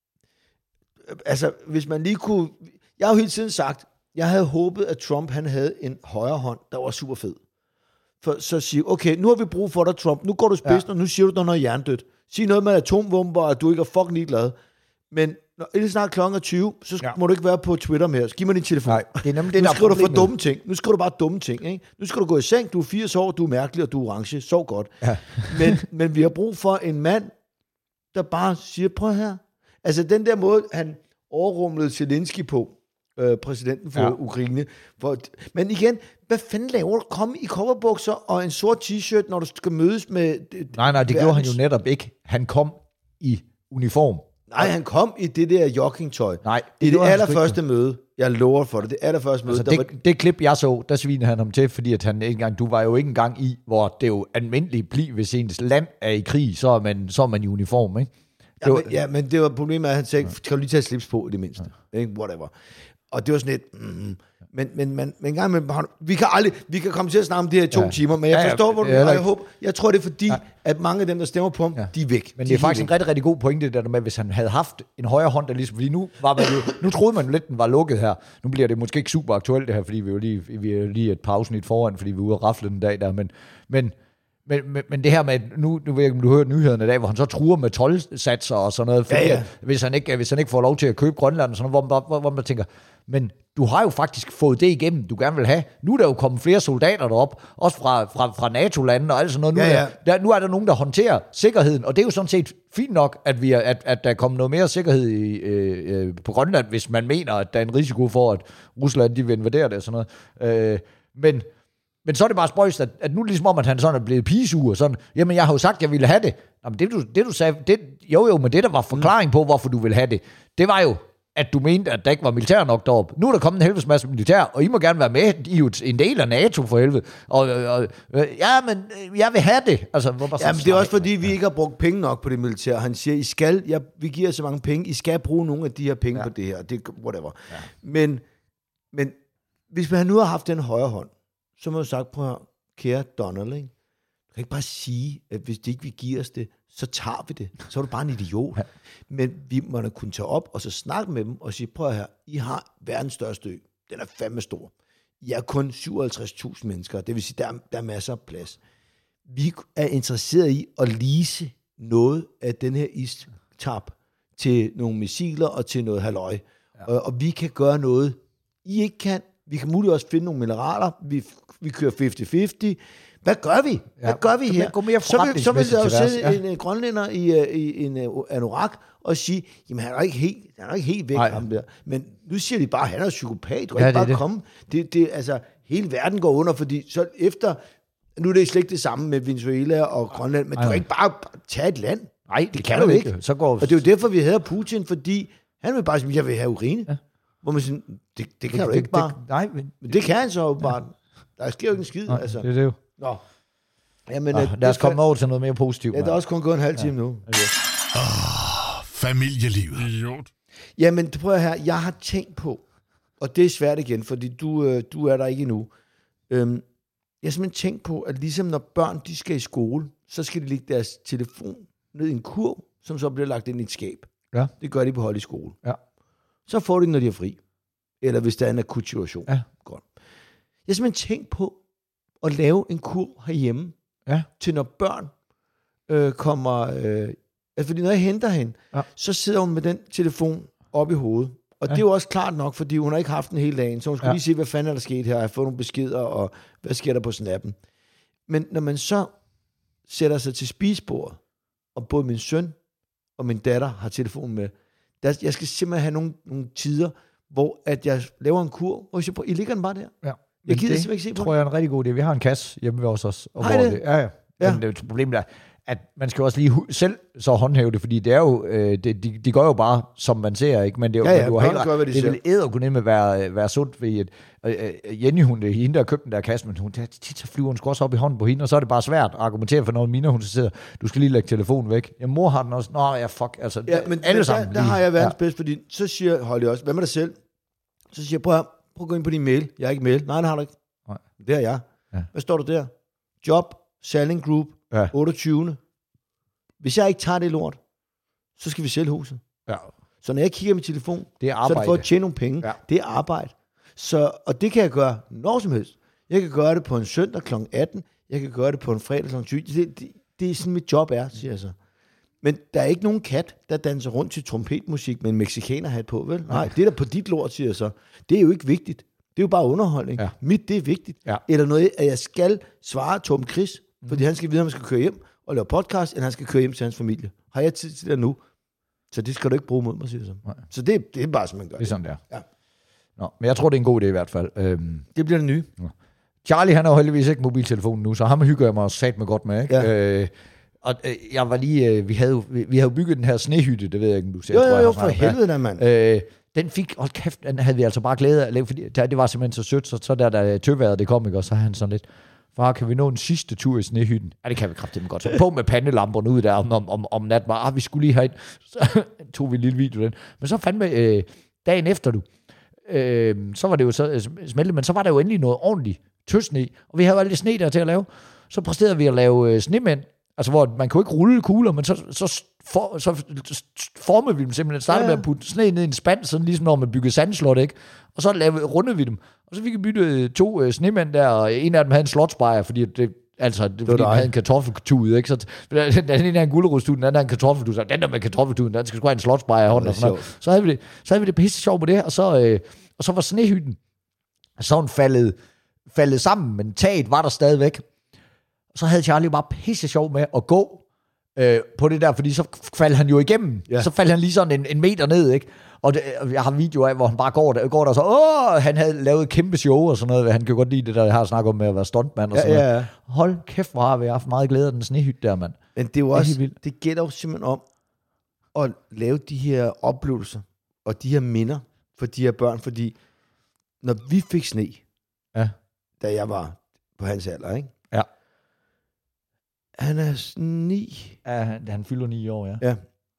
altså hvis man lige kunne, jeg har jo hele tiden sagt, jeg havde håbet, at Trump han havde en højre hånd, der var super fed. For så sige, okay, nu har vi brug for dig, Trump. Nu går du spidsen, ja. Og nu siger du, der er noget hjernedødt. Sig noget med atomvomber, og du ikke er fucking ligeglad. Men når det er snart klokken tyve, så ja. Må du ikke være på Twitter mere. Så giv mig din telefon. Nej, det er nemlig det, nu der skriver du for dumme ting. Nu skriver du bare dumme ting. Ikke? Nu skal du gå i seng, du er firs år, du er mærkelig, og du er orange. Sov godt. Ja. men, men vi har brug for en mand, der bare siger, prøv her. Altså den der måde, han overrumlede Zelensky på, Øh, præsidenten for ja. Ukraine. For, men igen, hvad fanden laver du? Kom i coverbukser og en sort t-shirt, når du skal mødes med... Nej, nej, det verdens... gjorde han jo netop ikke. Han kom i uniform. Nej, han kom i det der joggingtøj. Nej, det er det allerførste møde. Jeg lover for det. Det allerførste møde. Altså, det, var... det klip, jeg så, der svinede han ham til, fordi at han ikke engang, du var jo ikke engang i, hvor det er jo almindeligt pli, hvis ens land er i krig, så er man, så er man i uniform, ikke? Ja, var... men, ja, men det var problemet, at han sagde, kan du lige tage slips på i det mindste? Ja. Ikke? Whatever. Og det var sådan et, mm, men, men, men, men gang med, vi kan aldrig, vi kan komme til at snakke om det her i to ja. timer, men jeg ja, forstår, hvor du er, jeg håber, jeg tror, det er fordi, ja. at mange af dem, der stemmer på ham, ja. de er væk. Men de det er, er faktisk væk. en rigtig, rigtig god pointe, der med, hvis han havde haft en højre hånd, der ligesom, fordi nu var man jo, nu troede man jo lidt, den var lukket her. Nu bliver det måske ikke super aktuelt det her, fordi vi er jo lige, vi er lige et par afsnit foran, fordi vi er ude og rafle den dag der, men, men Men, men, men det her med, nu, nu ved jeg ikke, om du hørte nyhederne i dag, hvor han så truer med toldsatser og sådan noget, fordi ja, ja. Hvis, han ikke, hvis han ikke får lov til at købe Grønland og sådan noget, hvor, hvor, hvor man tænker, men du har jo faktisk fået det igennem, du gerne vil have. Nu er der jo kommet flere soldater derop, også fra, fra, fra NATO-landene og alt sådan noget. Nu, ja, ja. Der, nu er der nogen, der håndterer sikkerheden, og det er jo sådan set fint nok, at, vi er, at, at der er kommet noget mere sikkerhed i, øh, på Grønland, hvis man mener, at der er en risiko for, at Rusland de vil invadere det og sådan noget. Øh, men Men så er det bare spøjst, at, at nu er det ligesom om, at han sådan er blevet pigesur, sådan, jamen jeg har jo sagt, at jeg ville have det. Jamen det du, det du sagde, det, jo jo, men det der var forklaring på, hvorfor du ville have det, det var jo, at du mente, at der ikke var militær nok deroppe. Nu er der kommet en helvedes masse militær, og I må gerne være med. I er jo en del af NATO for helvede. Og, og ja, men jeg vil have det. Altså, hvor ja, men det er også fordi, vi ikke har brugt penge nok på det militær. Han siger, I skal, ja, vi giver så mange penge, I skal bruge nogle af de her penge ja. på det her. Det, whatever. Ja. Men, men hvis man nu har haft den højre hånd, så må jeg sagt, prøv at kære Donald, ikke? Du kan ikke bare sige, at hvis det ikke vil give os det, så tager vi det. Så er du bare en idiot. Ja. Men vi må da kunne tage op og så snakke med dem og sige, prøv her, I har verdens største ø. Den er fandme stor. I er kun syvoghalvtreds tusind mennesker. Det vil sige, der er, der er masser af plads. Vi er interesseret i at lease noget af den her istab til nogle missiler og til noget halløj. Ja. Og, og vi kan gøre noget, I ikke kan. Vi kan muligt også finde nogle mineraler. Vi, vi kører halvtreds halvtreds. Hvad gør vi? Hvad ja, gør vi her? Så vil, så vil der jo sidde ja. en, en grønlænder i, i en anorak og sige, jamen han er ikke helt, han er ikke helt væk, ham der. Men nu siger de bare, at han er psykopat. Du kan ja, ikke bare det. komme. Det, det, altså, hele verden går under, fordi så efter, nu er det slet ikke det samme med Venezuela og Grønland, men Ej, du kan ikke bare tage et land. Nej, det, det kan du ikke. ikke. Så går... Og det er jo derfor, vi hedder Putin, fordi han vil bare sige, jeg vil have Ukraine. Ja. Hvor man siger, det, det kan det, du ikke det, bare. Det, nej, men, men det kan han så åbenbart. Ja. Der sker jo ikke en skid. Nej, altså. det er det jo. Nå. Jamen, Nå, lad os komme over til noget mere positivt. Ja, der er også kun gået en halv time ja. nu. Okay. Oh, familielivet. Idiot. Jamen, prøv at her. Jeg har tænkt på, og det er svært igen, fordi du, du er der ikke endnu. Øhm, jeg har simpelthen tænkt på, at ligesom når børn de skal i skole, så skal de lægge deres telefon ned i en kurv, som så bliver lagt ind i et skab. Ja. Det gør de på hold i skole. Ja. Så får de den, når de er fri. Eller hvis der er en akut situation. Ja. Godt. Jeg har simpelthen tænkt på at lave en kurv herhjemme, ja. til når børn øh, kommer... Øh, altså fordi når jeg henter hende, ja. så sidder hun med den telefon op i hovedet, Og ja. det er jo også klart nok, fordi hun har ikke haft den hele dagen, så hun skulle ja. lige se, hvad fanden er der sket her, jeg har fået nogle beskeder, og hvad sker der på snappen. Men når man så sætter sig til spisebordet, og både min søn og min datter har telefonen med, der, jeg skal simpelthen have nogle, nogle tider, hvor at jeg laver en kur, hvor jeg siger, I ligger den bare der. Ja. Jeg gider det simpelthen ikke se på tror jeg er en rigtig god idé. Vi har en kasse hjemme ved os også. Og Hej hvor det. det. Ja, ja. Ja. Men det problemet er, at man skal også lige hu- selv så håndhæve det, fordi det er jo, øh, det, de, de gør jo bare, som man ser, ikke? Men det er jo, Ja, ja, men du har helt, gør, hvad de det ser. vil æderkunemme være, være sundt ved, at øh, Jenny, hun, det er hende, der har købt den der kasse, men hun tit så flyver hun skal også op i hånden på hende, og så er det bare svært at argumentere for noget mine, hun sidder, du skal lige lægge telefonen væk. Ja, mor har den også. Nå, ja, fuck, altså, Ja, men alle der, sammen. der, der har jeg verdens ja. bedst, fordi så siger Holly også, hvad med dig selv? Så siger jeg, prøv at, prøv at gå ind på din mail. Jeg har ikke mail. Nej, det har du ikke. Nej. Det er jeg. Ja. Hvad står der der? Job, Selling Group, Ja. otteogtyvende Hvis jeg ikke tager det lort, så skal vi sælge huset. Ja. Så når jeg kigger min telefon, Det er så er det arbejde. for at tjene nogle penge. Ja. Det er arbejde. Så, og det kan jeg gøre når som helst. Jeg kan gøre det på en søndag klokken atten. Jeg kan gøre det på en fredag klokken tyve. Det, det, det er sådan, mit job er, siger jeg så. Men der er ikke nogen kat, der danser rundt til trompetmusik med en mexikanerhat på, vel? Nej, det er der på dit lort, siger jeg så. Det er jo ikke vigtigt. Det er jo bare underholdning. Ja. Mit, det er vigtigt. Ja. Eller noget, at jeg skal svare Torben Chris, fordi han skal vide, om han skal køre hjem og lave podcast, eller han skal køre hjem til hans familie. Har jeg tid til det nu? Så det skal du ikke bruge mod mig, siger jeg så. Nej. Så det, det er bare, som man gør. Det er sådan, det er. Ja. Nå, men jeg tror, det er en god idé i hvert fald. Øhm, Det bliver det nye. Charlie, han har jo heldigvis ikke mobiltelefonen nu, så ham hygger jeg mig sat med godt med, ikke? Ja. Øh, og øh, jeg var lige, øh, vi havde jo vi, vi havde jo bygget den her snehytte, det ved jeg ikke, om du ser. Jo, tror jo, jeg, jo, har for snakket om. helvede da, mand. Øh, den fik, hold kæft, den havde vi altså bare glæde af at lave, fordi der, det var simpelthen så sødt, så, så der, der tøvejret det kom, ikke? Og så havde han sådan lidt, far, kan vi nå en sidste tur i snehytten? Ja, det kan vi kraftedeme godt. Så på med pandelamperne ud der om, om, om, om natten, ah, vi skulle lige have en, så tog vi en lille video den. Men så fandme, øh, dagen efter du, øh, så var det jo så øh, smeltet, men så var der jo endelig noget ordentligt tøsne, og vi havde jo alt det sne der til at lave. Så præsterede vi at lave øh, snemænd, altså hvor man kunne ikke rulle kugler, men så, så, for, så formede vi dem simpelthen, startede Ja. med at putte sne ned i en spand, sådan ligesom når man byggede sandslot, ikke? Og så lavede, rundede vi dem. Og så fik vi byttet to øh, snemænd der, og en af dem havde en slotsbejer, fordi det, altså, det, det fordi dig. han havde en kartoffeltude, ikke? Så den ene havde en gulerodstude, den anden havde en kartoffeltude, så den der med kartoffeltuden, den skal sgu have en slotsbejer i hånden. Det er Og sådan noget. Så havde vi det, så havde vi det pisse sjovt med det, og så, øh, og så var snehytten sådan faldet, faldet sammen, men taget var der stadigvæk. Så havde Charlie bare pisse sjov med at gå øh, på det der, fordi så faldt han jo igennem. Ja. Så faldt han lige sådan en, en meter ned, ikke? Og det, jeg har videoer af, hvor han bare går der, går der så, åh, han havde lavet et kæmpe show og sådan noget. Han kan godt lide det der, jeg har snakket om med at være stuntmand og Ja, sådan ja, noget. ja. Hold kæft, hvor har vi haft meget glæde af den snehytte der, mand. Men det er jo er også, helt vildt. det gælder jo simpelthen om at lave de her oplevelser og de her minder for de her børn, fordi når vi fik sne, Ja. da jeg var på hans alder, ikke? Ja. Han er ni. Ja, han, han fylder ni år, ja. Ja.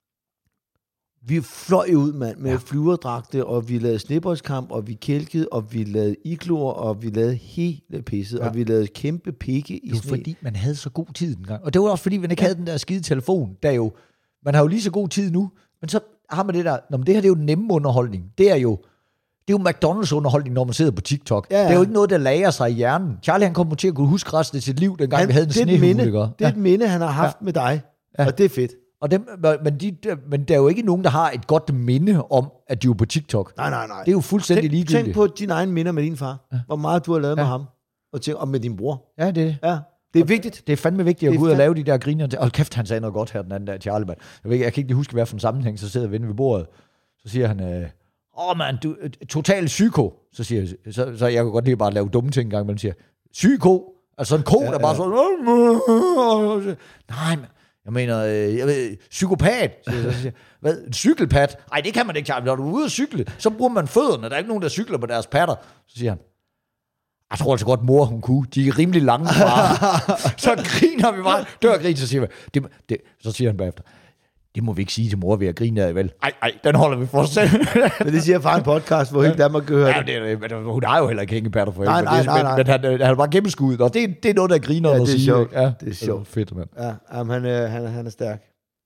Vi fløj ud, mand, med Ja. ja. flyverdragte, og vi lavede snebodskamp, og vi kælkede, og vi lavede igloer, og vi lavede hele pisset, Ja. ja. og vi lavede kæmpe pikke i Det var sne. fordi, man havde så god tid dengang. Og det var også fordi, man ikke havde den der skide telefon. Der jo, man har jo lige så god tid nu, men så har man det der, nå, men det her det er jo den nemme underholdning. Det er jo, det er jo McDonald's underholdning, når man sidder på TikTok. Ja, ja. Det er jo ikke noget, der lagrer sig i hjernen. Charlie, han kommer til at kunne huske resten af sit liv, dengang Han, vi havde en det er et snehule, minde, ikke? det er Ja. et minde, han har haft ja. med dig, Ja. ja. og det er fedt. Og dem, men, de, men der er jo ikke nogen, der har et godt minde om, at de er på TikTok. Nej, nej, nej. Det er jo fuldstændig tænk, ligegyldigt. tænk på dine egne minder med din far. Ja. Hvor meget du har lavet ja. med ham. Og, tænk, og med din bror. Ja, det er Ja, det er vigtigt. Det er fandme vigtigt at Det er gå ud og fandme- lave de der griner. Og kæft, han sagde noget godt her den anden dag, Charlie. Man. Jeg, ved, ikke- jeg kan ikke lige huske, hvad for en sammenhæng, så sidder jeg ved bordet. Så siger han, øh, åh oh, mand, du er total psyko. Så siger jeg, så, så jeg kan godt lide bare at lave dumme ting en gang, men siger, psyko? Altså en ko, ja, der bare ja. sådan, nej, men jeg mener, øh, jeg ved, psykopat. Så jeg, så siger, jeg, hvad, en cykelpat? Nej, det kan man ikke, Charlie. Når du er ude at cykle, så bruger man fødderne. Der er ikke nogen, der cykler på deres patter. Så siger han, jeg tror altså godt, mor hun kunne. De er rimelig lange, far. Så griner vi bare. Dør grin, så siger vi, det, det, så siger han bagefter, det må vi ikke sige til mor, vi har grinet af, vel? Ej, ej, den holder vi for os selv. Men det siger far en podcast, hvor hele Danmark kan høre Ja, det. det, det, hun har jo heller ikke hængepatter for Nej, hende, nej, men, nej, det, nej. men, men han, han er bare gennemskuddet, og det, det er noget, der griner Ja, at det er sige. sjovt. ikke? Ja, Det er sjovt. Fedt, mand. Ja, jamen, han, øh, han, han er stærk.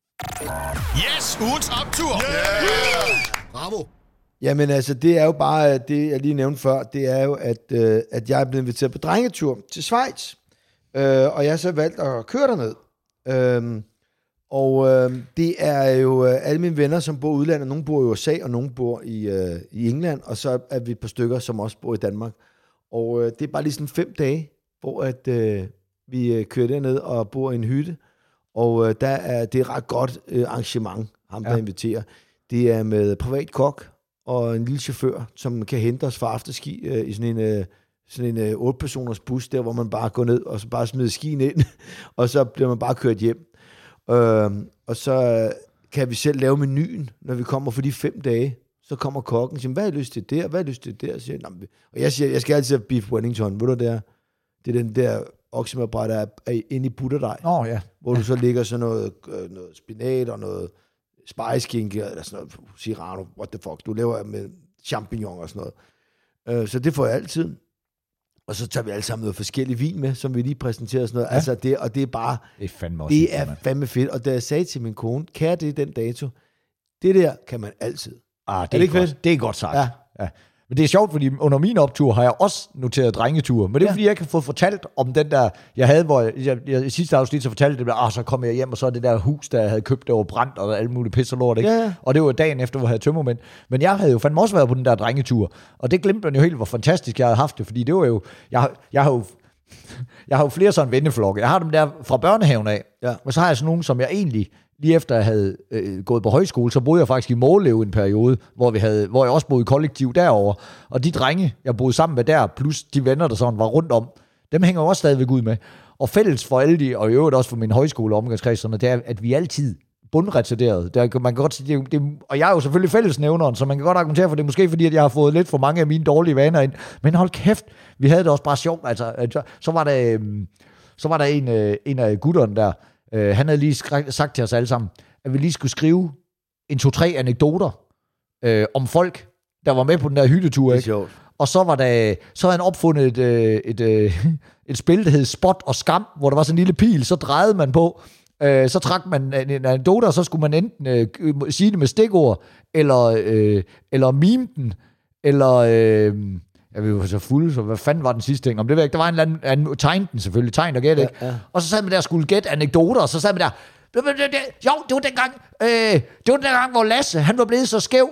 Yes, ugens optur. Yeah! Bravo. Jamen altså, det er jo bare, det jeg lige nævnte før, det er jo, at, øh, at jeg er blevet inviteret på drengetur til Schweiz. Øh, og jeg har så valgt at køre derned. Øh, Og øh, det er jo øh, alle mine venner, som bor i udlandet. Nogle bor i U S A, og nogle bor i, øh, i England. Og så er vi et par stykker, som også bor i Danmark. Og øh, det er bare lige sådan fem dage, hvor at, øh, vi øh, kører derned og bor i en hytte. Og øh, der er, det er et ret godt øh, arrangement, ham der ja. inviterer. Det er med privat kok og en lille chauffør, som kan hente os fra afterski øh, i sådan en... Øh, sådan en otte personers bus, der hvor man bare går ned, og så bare smider skien ind, og så bliver man bare kørt hjem. Øhm, og så kan vi selv lave menuen, når vi kommer for de fem dage. Så kommer kokken og siger, hvad har I lyst til der? Hvad har I lyst til der? Så siger, og jeg siger, jeg skal altid have beef Wellington. Ved du det er? Det er den der oksemørbræt, der er inde i butterdej. Oh, ja. Hvor du så lægger sådan noget, noget spinat og noget spejskinke, eller sådan noget, Serrano, what the fuck. Du laver med champignon og sådan noget. Øh, så det får jeg altid. Og så tager vi alle sammen noget forskellig vin med, som vi lige præsenterer sådan noget. Ja. Altså det, og det er bare... Det er fandme også Det er man. fandme fedt. Og da jeg sagde til min kone, kære det den dato, det der kan man altid. Ah, det er, er det ikke godt. fedt? Det er godt sagt. Ja. Ja. Men det er sjovt, fordi under min optur har jeg også noteret drengetur. Men det er ja. fordi, jeg kan få fortalt om den der, jeg havde, hvor jeg, jeg, jeg i sidste afsnit så fortalte det, ah, så kom jeg hjem, og så er det der hus, der jeg havde købt, der var brændt, og alle mulige pis og lort, ikke? Ja. Og det var dagen efter, hvor jeg havde tømmermænd. Men jeg havde jo fandme også været på den der drengetur. Og det glemte man jo helt, hvor fantastisk jeg havde haft det, fordi det var jo, jeg, jeg har jo, jeg har jo flere sådan venneflokke. Jeg har dem der fra børnehaven af, ja. og så har jeg sådan nogle, som jeg egentlig... Lige efter jeg havde øh, gået på højskole, så boede jeg faktisk i Måløv en periode, hvor, vi havde, hvor jeg også boede i kollektiv derovre. Og de drenge, jeg boede sammen med der, plus de venner, der sådan var rundt om, dem hænger jeg også stadigvæk ud med. Og fælles for alle de, og i øvrigt også for min højskole og omgangskredserne, det er, at vi altid bundretarderede. Det er, man kan godt sige, det, det, og jeg er jo selvfølgelig fællesnævneren, så man kan godt argumentere for det, måske fordi, at jeg har fået lidt for mange af mine dårlige vaner ind. Men hold kæft, vi havde det også bare sjovt. Altså, så, så var der, øh, så var der en, øh, en af gutterne der, Uh, han havde lige skri- sagt til os alle sammen, at vi lige skulle skrive en to-tre anekdoter uh, om folk, der var med på den der hyttetur. Ikke? Og så var der, så havde han opfundet et, et, et, et spil, der hed Spot og Skam, hvor der var sådan en lille pil, så drejede man på, uh, så trak man en, en anekdote, og så skulle man enten uh, sige det med stikord, eller, uh, eller mime den, eller... Uh, Jeg var så fuld, så hvad fanden var den sidste ting? Om det var ikke, der var en eller anden, anden tegn den selvfølgelig, tegn og gæt, ikke? Ja, ja. Og så sad man der og skulle gætte anekdoter, og så sad man der, jo, det var dengang, øh, det var dengang, hvor Lasse, han var blevet så skæv,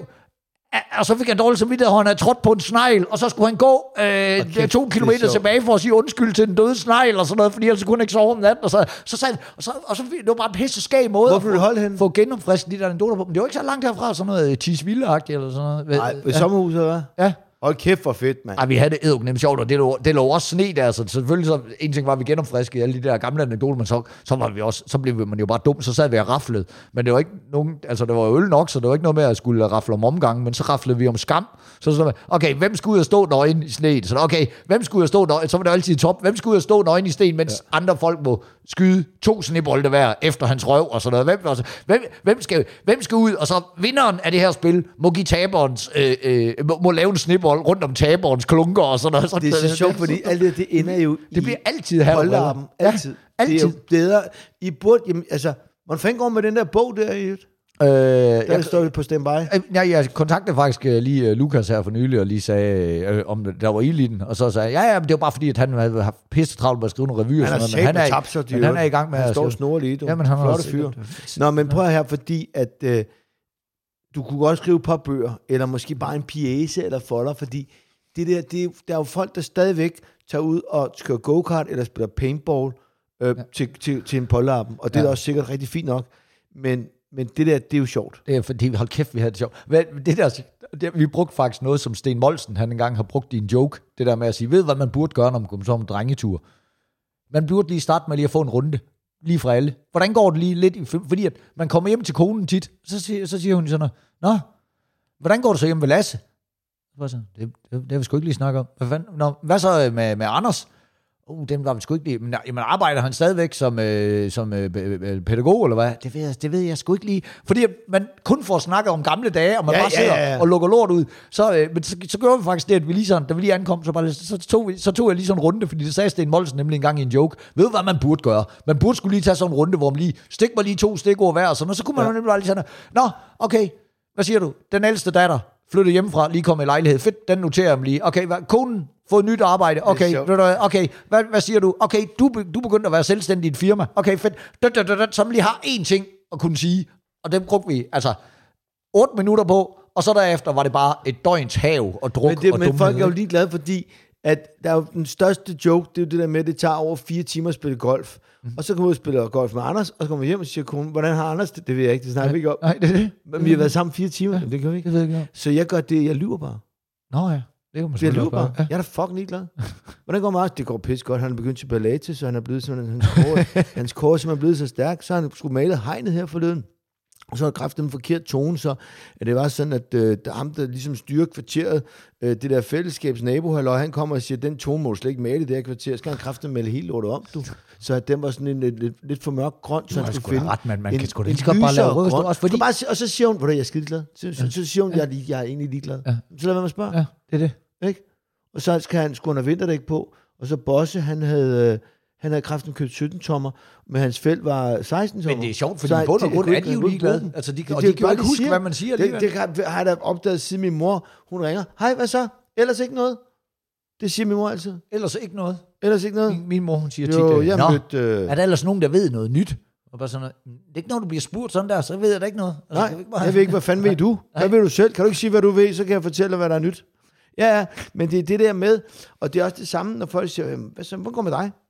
og så fik han dårligt samvittighed, at han havde trådt på en snegl, og så skulle han gå øh, okay, to kilometer tilbage for at sige undskyld til den døde snegl, og sådan noget, fordi ellers kunne han ikke sove om natten, og så, så sad og så, og så det var bare en pisse skæg måde Hvorfor at få, få genopfrisket de der anekdoter på. Men det var ikke så langt herfra, sådan noget Tisvilde-agtigt eller sådan noget. Nej, i ja. sommerhuset, hvad? Ja. Hold kæft for fedt, mand. Ej, vi havde det eddernemt sjovt, og det lå, det lå også sne der, så selvfølgelig så, en ting var, at vi genopfriskede alle de der gamle anekdoter, men så, så var vi også, så blev man jo bare dum, så sad vi og raflede, men det var ikke nogen, altså der var jo øl nok, så det var ikke noget med at skulle rafle om omgangen, men så raflede vi om skam, så så okay, hvem skulle ud og stå nøgen i sne, så okay, hvem skulle ud og stå nøgen, så var det altid top, hvem skulle ud og stå nøgen i sten, mens ja. andre folk må skyde to snebolde hver efter hans røv, og sådan noget, hvem, altså, hvem, hvem, skal, hvem skal ud, og så vinderen af det her spil, må give taberens, øh, øh, må, må lave en snebold rundt om taberens klunker, og sådan noget. Det er så sjovt, fordi alt det, det ender jo det bliver altid her. Polterappen, altid. Ja, altid. Det er jo bedre. I burde, jamen, altså, hvordan fanden går med den der bog der i et? Øh, der jeg, står det på standby. Ja, jeg kontaktede faktisk lige uh, Lukas her for nylig, og lige sagde, øh, om der var ild i den, og så sagde jeg, ja, ja, men det var bare fordi, at han havde haft pisse travlt med at skrive nogle revyer. Han, sådan, han, er, tabt sig, men han er i gang med han at... står snorlig i det. Ja, men han flotte fyr. Nå, men prøv her, fordi at øh, du kunne godt skrive et par bøger, eller måske bare en pjæse eller folder, fordi det der, det, der er jo folk, der stadigvæk tager ud og kører go-kart, eller spiller paintball øh, ja. til, til, til en polterappen, og det ja. er også sikkert rigtig fint nok, men Men det der, det er jo sjovt. Det er fordi, hold kæft, vi havde det sjovt. Det der, det, vi brugte faktisk noget, som Sten Molsen, han engang har brugt i en joke. Det der med at sige, ved hvad man burde gøre, når man kommer som en drengetur? Man burde lige starte med lige at få en runde. Lige fra alle. Hvordan går det lige lidt? I, fordi at man kommer hjem til konen tit, så siger, så siger hun sådan noget, nå, hvordan går det så hjem med Lasse? Det, det, det har vi sgu ikke lige snakket om. Hvad, fanden? Nå, hvad så med, med Anders? Uh, den var vi sgu ikke lige. Men jamen, arbejder han stadigvæk som, øh, som øh, pædagog, eller hvad? Det ved, jeg, det ved jeg sgu ikke lige. Fordi man kun får snakket om gamle dage, og man ja, bare sidder ja, ja, ja. og lukker lort ud. Så, øh, men så, så gjorde vi faktisk det, at vi lige sådan, da vi lige ankom, så, bare, så, tog, vi, så tog jeg lige sådan en runde, fordi det sagde Sten Molsen nemlig en gang i en joke. Ved du, hvad man burde gøre? Man burde skulle lige tage sådan en runde, hvor man lige stik mig lige to stikord hver, og sådan, og så kunne man ja. nemlig bare lige sådan, nå, okay, hvad siger du? Den ældste datter flyttede hjemmefra, lige kom i lejlighed. Fedt, den noterer jeg lige. Okay, hvad, konen fået nyt arbejde. Okay, okay, hvad, hvad siger du? Okay, du, du begyndte at være selvstændig i et firma. Okay, fedt. Så man lige har én ting at kunne sige, og dem brugte vi, altså, otte minutter på, og så derefter var det bare et døgns hav og druk men det, og men dumhed. folk er jo ligeglade, fordi at der er jo den største joke, det er jo det der med, at det tager over fire timer at spille golf. Mm. Og så kommer vi ud og spiller golf med Anders, og så kommer vi hjem og siger, konen, hvordan har Anders det? Det ved jeg ikke, det snakker vi ikke om. Nej, det er det. Men vi har været sammen fire timer, ja. Det kan vi ikke. Det ved jeg ikke. Så jeg gør det, jeg lyver bare. Nå ja, det kan man Jeg lyver bare. bare. Ja. Jeg er da fucking ligeglad. Hvordan går Anders? Det går pisse godt. Han er begyndt til Pilates, så han er blevet sådan, hans kår, hans kår som er blevet så stærk, så han skulle male hegnet her forleden. Og så har kræftet en forkert tone, så at det var sådan, at øh, der ham, der ligesom styrer kvarteret, øh, det der fællesskabs nabohalløj, han kommer og siger, den tone må du slet ikke male i det her kvarter, skal han kræftet male helt lortet om, du. Så at den var sådan en, lidt, lidt for mørk grøn, så han skulle finde ret, man, man en, kan sgu da en lige godt bare lave rød, grøn. også fordi... Bare, og så siger hun, hvor jeg er skideglad. Så, så, så siger hun, jeg er, lige, jeg er egentlig ligeglad. Ja. Så lad være med at spørge. Ja, det er det. Ikke? Og så skal han, skulle han have vinterdæk på, og så Bosse, han havde... Han havde kraften købt sytten tommer, men hans felt var seksten tommer. Men det er sjovt, fordi på den grund er de jo ligeglade. Altså, de, og de kan jo ikke huske, hvad man siger alligevel. Det, det har jeg da opdaget, siden min mor, hun ringer. Hej, hvad så? Ellers ikke noget? Det siger min mor altid. Ellers ikke noget. Ellers ikke noget? Min, min mor, hun siger tit, jo, jeg Nå, mødte, øh... er der ellers nogen, der ved noget nyt? Og bare sådan noget, det er ikke noget, du bliver spurgt sådan der, så ved jeg da ikke noget. Altså, Nej, ikke bare... jeg ved ikke, hvad fanden ved du? Hvad ved du selv? Kan du ikke sige, hvad du ved, så kan jeg fortælle, hvad der er nyt. Ja, ja, men det er det der med, og det er også det samme, når folk siger, hvad så, hvordan går det med dig?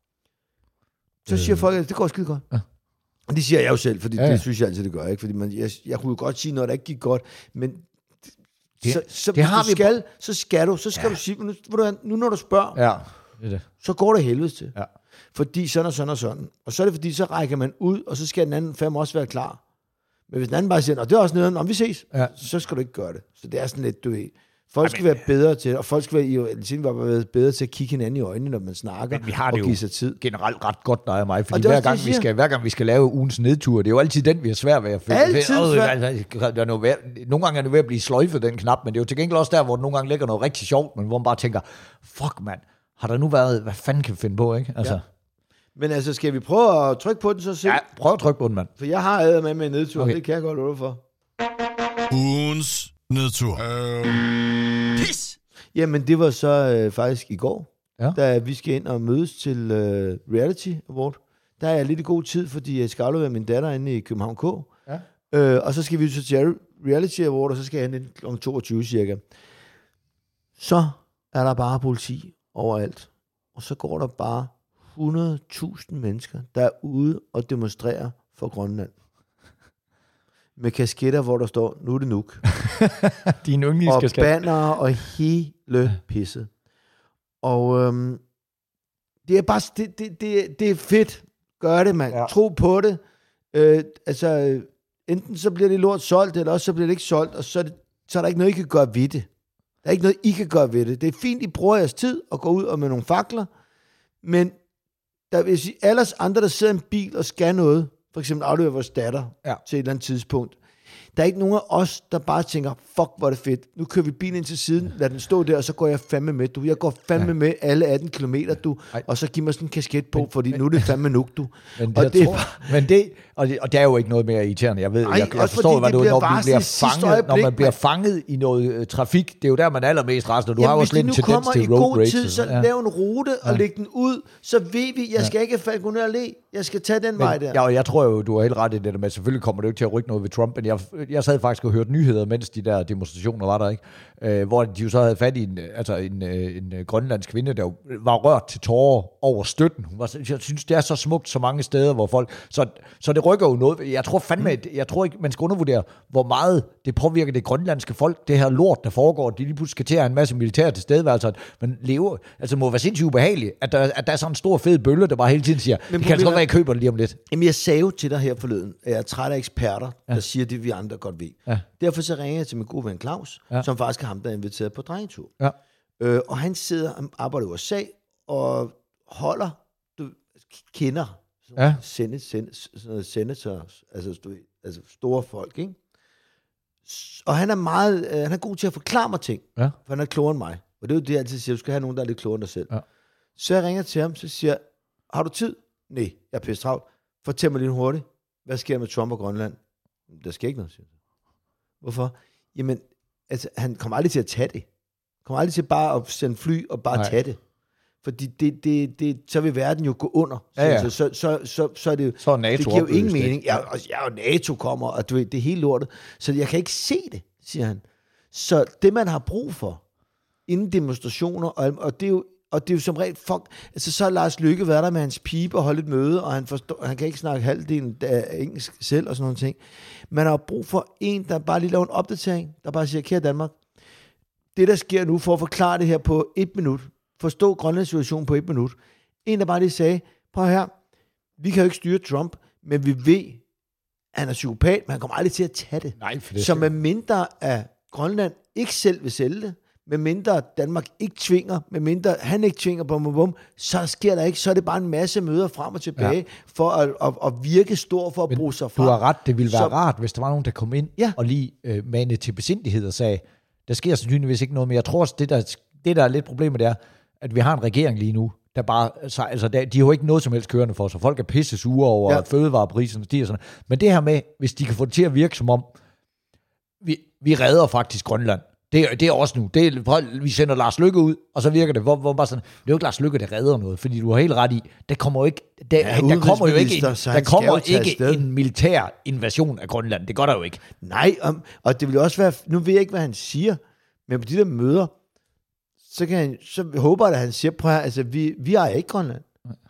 Så siger folk, at det går skide godt. Ja. Og det siger jeg jo selv, fordi ja, ja. Det synes jeg altid, det gør. Ikke? Fordi man, jeg, jeg kunne jo godt sige noget, der ikke gik godt, men det, så, så, det har du vi skal, så skal du, så skal ja. du sige, nu, nu når du spørger, ja, det er det. så går det helvedes til. Ja. Fordi sådan og sådan og sådan. Og så er det fordi, så rækker man ud, og så skal den anden fandme også være klar. Men hvis den anden bare siger, og det er også nederen, om vi ses, ja. Så skal du ikke gøre det. Så det er sådan lidt, du ved. Folk skal være bedre til, og folk skal være, i var være bedre til at kigge hinanden i øjnene, når man snakker, men vi har og det give sig tid. Generelt ret godt, dig og mig, fordi og hver gang, vi skal, hver gang vi skal lave ugens nedtur, det er jo altid den, vi har svært ved at finde. Altid svært. Nogle gange er det ved at blive sløjfet, den knap, men det er jo til gengæld også der, hvor nogle gange ligger noget rigtig sjovt, men hvor man bare tænker, fuck mand, har der nu været, hvad fanden kan vi finde på, ikke? Altså. Ja. Men altså, skal vi prøve at trykke på den så selv? Ja, prøv at trykke på den, mand. For jeg har ædet med med en nedtur, okay. Det kan jeg godt love for. Ugens nedtur. Øh... Pis! Jamen, det var så øh, faktisk i går, ja. Da vi skal ind og mødes til øh, Reality Award. Der er jeg lidt i god tid, fordi jeg skal aflevere min datter inde i København K. Ja. Øh, og så skal vi så til Reality Award, og så skal jeg hen kl. toogtyve cirka. Så er der bare politi overalt. Og så går der bare hundrede tusind mennesker, der er ude og demonstrerer for Grønland. Med kasketter, hvor der står, nu er det nuk. Din unge og banner og hele pisset. Og øhm, det er bare, det, det, det, det er fedt. Gør det, mand. Ja. Tro på det. Øh, altså, enten så bliver det lort solgt, eller også så bliver det ikke solgt, og så er, det, så er der ikke noget, I kan gøre ved det. Der er ikke noget, I kan gøre ved det. Det er fint, I bruger jeres tid og går ud og med nogle fakler, men der vil sige, alle andre, der sidder i en bil og skal noget, for eksempel afleverer vores datter ja. Til et eller andet tidspunkt. Der er ikke nogen af os, der bare tænker, fuck, hvor er det fedt. Nu kører vi bilen ind til siden, lad den stå der, og så går jeg fandme med, du. Jeg går fandme ja. Med alle atten kilometer, du. Ej. Og så giv mig sådan en kasket på, men, fordi men, nu er det fandme nuk, du. Men det, og, det, tror, bare... men det, og, det, og det er jo ikke noget mere irriterende. Jeg ved, Ej, jeg, jeg forstår, hvad du, når, man bliver fanget, når man bliver fanget i noget uh, trafik, det er jo der, man er allermest rasende. Du Jamen, har jo også lidt en tendens til road rage. Hvis det nu kommer i god tid, så ja. Lav en rute og ja. Læg den ud, så ved vi, jeg skal ja. Ikke have Falconer Allé, jeg skal tage den men, vej der. Ja, og jeg tror jo, du har helt ret i det, men selvfølgelig kommer det jo ikke til at rykke noget ved Trump, men jeg, jeg sad faktisk og hørte nyheder, mens de der demonstrationer var der, ikke? Øh, hvor de jo så havde fat i en, altså en, en, en grønlandsk kvinde, der var rørt til tårer over støtten. Hun var, jeg synes, det er så smukt så mange steder, hvor folk... Så, så det rykker jo noget. Jeg tror fandme, jeg tror ikke, man skal undervurdere, hvor meget det påvirker det grønlandske folk, det her lort, der foregår. De lige pludselig skal til at have en masse militær til stede, altså, men lever, altså må være sindssygt ubehageligt, at der, at der er sådan en stor fed bølle, der bare hele tiden siger, det kan altså godt være, jeg køber det lige om lidt. Jamen, jeg sagde jo til dig her forleden, at jeg er træt af eksperter, ja. Der siger det, vi andre godt ved. Ja. Derfor så ringer jeg til min gode ven Claus, ja. Som faktisk er ham, der er inviteret på drengetur. Ja. Øh, og han sidder og arbejder i U S A, og holder, du kender, ja. Senator, senator, senator, altså, altså store folk, ikke? Og han er meget, øh, han er god til at forklare mig ting, ja. For han er klogere end mig. Og det er jo det, jeg altid siger, du skal have nogen, der er lidt klogere end dig selv. Ja. Så jeg ringer til ham, så siger jeg, har du tid? Nej, jeg er pisse travlt. Fortæl mig lidt hurtigt, hvad sker med Trump og Grønland? Der sker ikke noget, siger jeg. Hvorfor? Jamen, altså, han kommer aldrig til at tage det. Han kommer aldrig til bare at sende fly og bare Nej. Tage det. Fordi det, det, det, så vil verden jo gå under. Ja, ja. Så, så, så, så, så er det, Så er NATO det giver jo ingen opløst, mening. Ja, og, ja, og NATO kommer, og du ved, det er helt lortet. Så jeg kan ikke se det, siger han. Så det, man har brug for, inden demonstrationer, og, og det er jo Og det er jo som regel, fuck, altså så har Lars Løkke været der med hans pibe og holdt et møde, og han, forstår, han kan ikke snakke halvdelen af engelsk selv og sådan nogle ting. Man har brug for en, der bare lige laver en opdatering, der bare siger, kære Danmark, det der sker nu, for at forklare det her på et minut, forstå Grønlands situation på et minut, en, der bare lige sagde, prøv her, vi kan jo ikke styre Trump, men vi ved, han er psykopat, men han kommer aldrig til at tage det. Nej, for det så med mindre af Grønland ikke selv vil sælge det, med mindre Danmark ikke tvinger, med mindre han ikke tvinger, bum, bum, bum, så sker der ikke, så er det bare en masse møder frem og tilbage, ja. for at, at, at virke stor, for at Men bruge sig frem. Du har ret, det ville være så, rart, hvis der var nogen, der kom ind ja. og lige øh, mane til besindighed og sagde, der sker sandsynligvis ikke noget, men jeg tror også, det der, det der er lidt problemet, det er, at vi har en regering lige nu, der bare, altså der, de har jo ikke noget som helst kørende for sig. Folk er pisse sure over, ja. at fødevarepriserne stiger sådan. Men det her med, hvis de kan få det til at virke som om, vi, vi redder faktisk Grønland. Det, det er også nu. Det er, vi sender Lars Løkke ud, og så virker det, hvor, hvor bare sådan, det er jo ikke Lars Løkke, der redder noget, fordi du har helt ret i, der kommer jo ikke, der, ja, der kommer jo ikke, en, der kommer ikke en, en militær invasion af Grønland. Det gør der jo ikke. Nej, og, og det vil også være, nu ved jeg ikke, hvad han siger, men på de der møder, så, kan han, så håber jeg, at han siger, prøv her, altså vi, vi ejer ikke Grønland.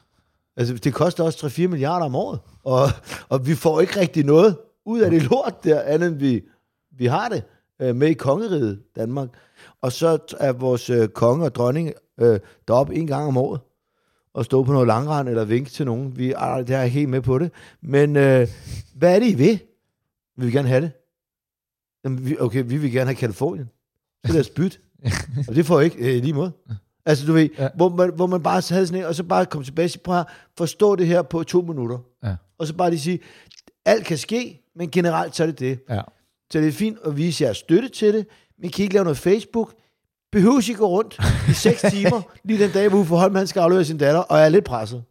Altså det koster også tre til fire milliarder om året, og, og vi får ikke rigtig noget ud af det lort der, andet end vi, vi har det med i kongeriget Danmark. Og så er vores øh, konge og dronning øh, deroppe en gang om året, og stå på noget langrand eller vinke til nogen. Vi er, det er helt med på det. Men øh, hvad er det, I vil? Vi vil gerne have det. Jamen, vi, okay, vi vil gerne have Kalifornien. Så lad os bytte. Og det får I ikke øh, lige måde. Altså, du ved, ja. hvor, man, hvor man bare havde sådan en, og så bare komme tilbage og sige, prøv at forstå det her på to minutter. Ja. Og så bare lige sige, alt kan ske, men generelt så er det det. Ja. Så det er fint at vise jer støtte til det, men kan I ikke lave noget Facebook? Behøves I gå rundt i seks timer, lige den dag, hvor Uffe Holm, han skal aflevere sin datter, og er lidt presset?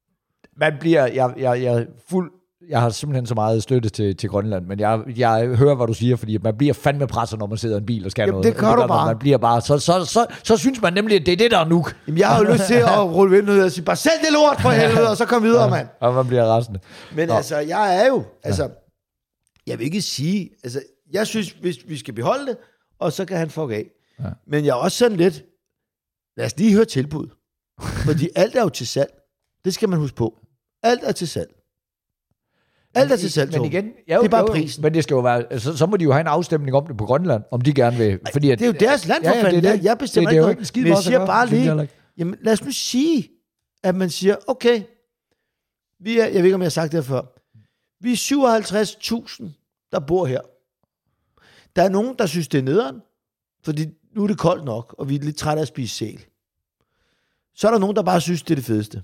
Man bliver, jeg, jeg, jeg, fuld, jeg har simpelthen så meget støtte til, til Grønland, men jeg, jeg hører, hvad du siger, fordi man bliver fandme presset, når man sidder i en bil og skal Jamen, noget. det gør du bare. Man bliver bare, så, så, så, så synes man nemlig, at det er det, der er nu. Jamen, jeg har jo lyst til at rulle vinduet og sige, bare sælg det lort for helvede, og så kom videre, mand. Og man bliver rasende. Men Nå. altså, jeg er jo, altså, jeg vil ikke sige, altså, jeg synes, hvis vi skal beholde det, og så kan han fuck af. Ja. Men jeg er også sådan lidt, lad os lige høre tilbud. Fordi alt er jo til salg. Det skal man huske på. Alt er til salg. Alt er til salg, men igen, jo, det er bare jo, prisen. Men det skal jo være, så, så må de jo have en afstemning om det på Grønland, om de gerne vil. Fordi at, det er jo deres land, for ja, ja, fanden. det, det, jeg bestemmer det, det, ikke det noget. Men jeg siger bare lige, jamen lad os nu sige, at man siger, okay, vi er, jeg ved ikke, om jeg har sagt det før, vi er syvoghalvtreds tusind, der bor her. Der er nogen, der synes, det er nederen, fordi nu er det koldt nok, og vi er lidt trætte af at spise sæl. Så er der nogen, der bare synes, det er det fedeste.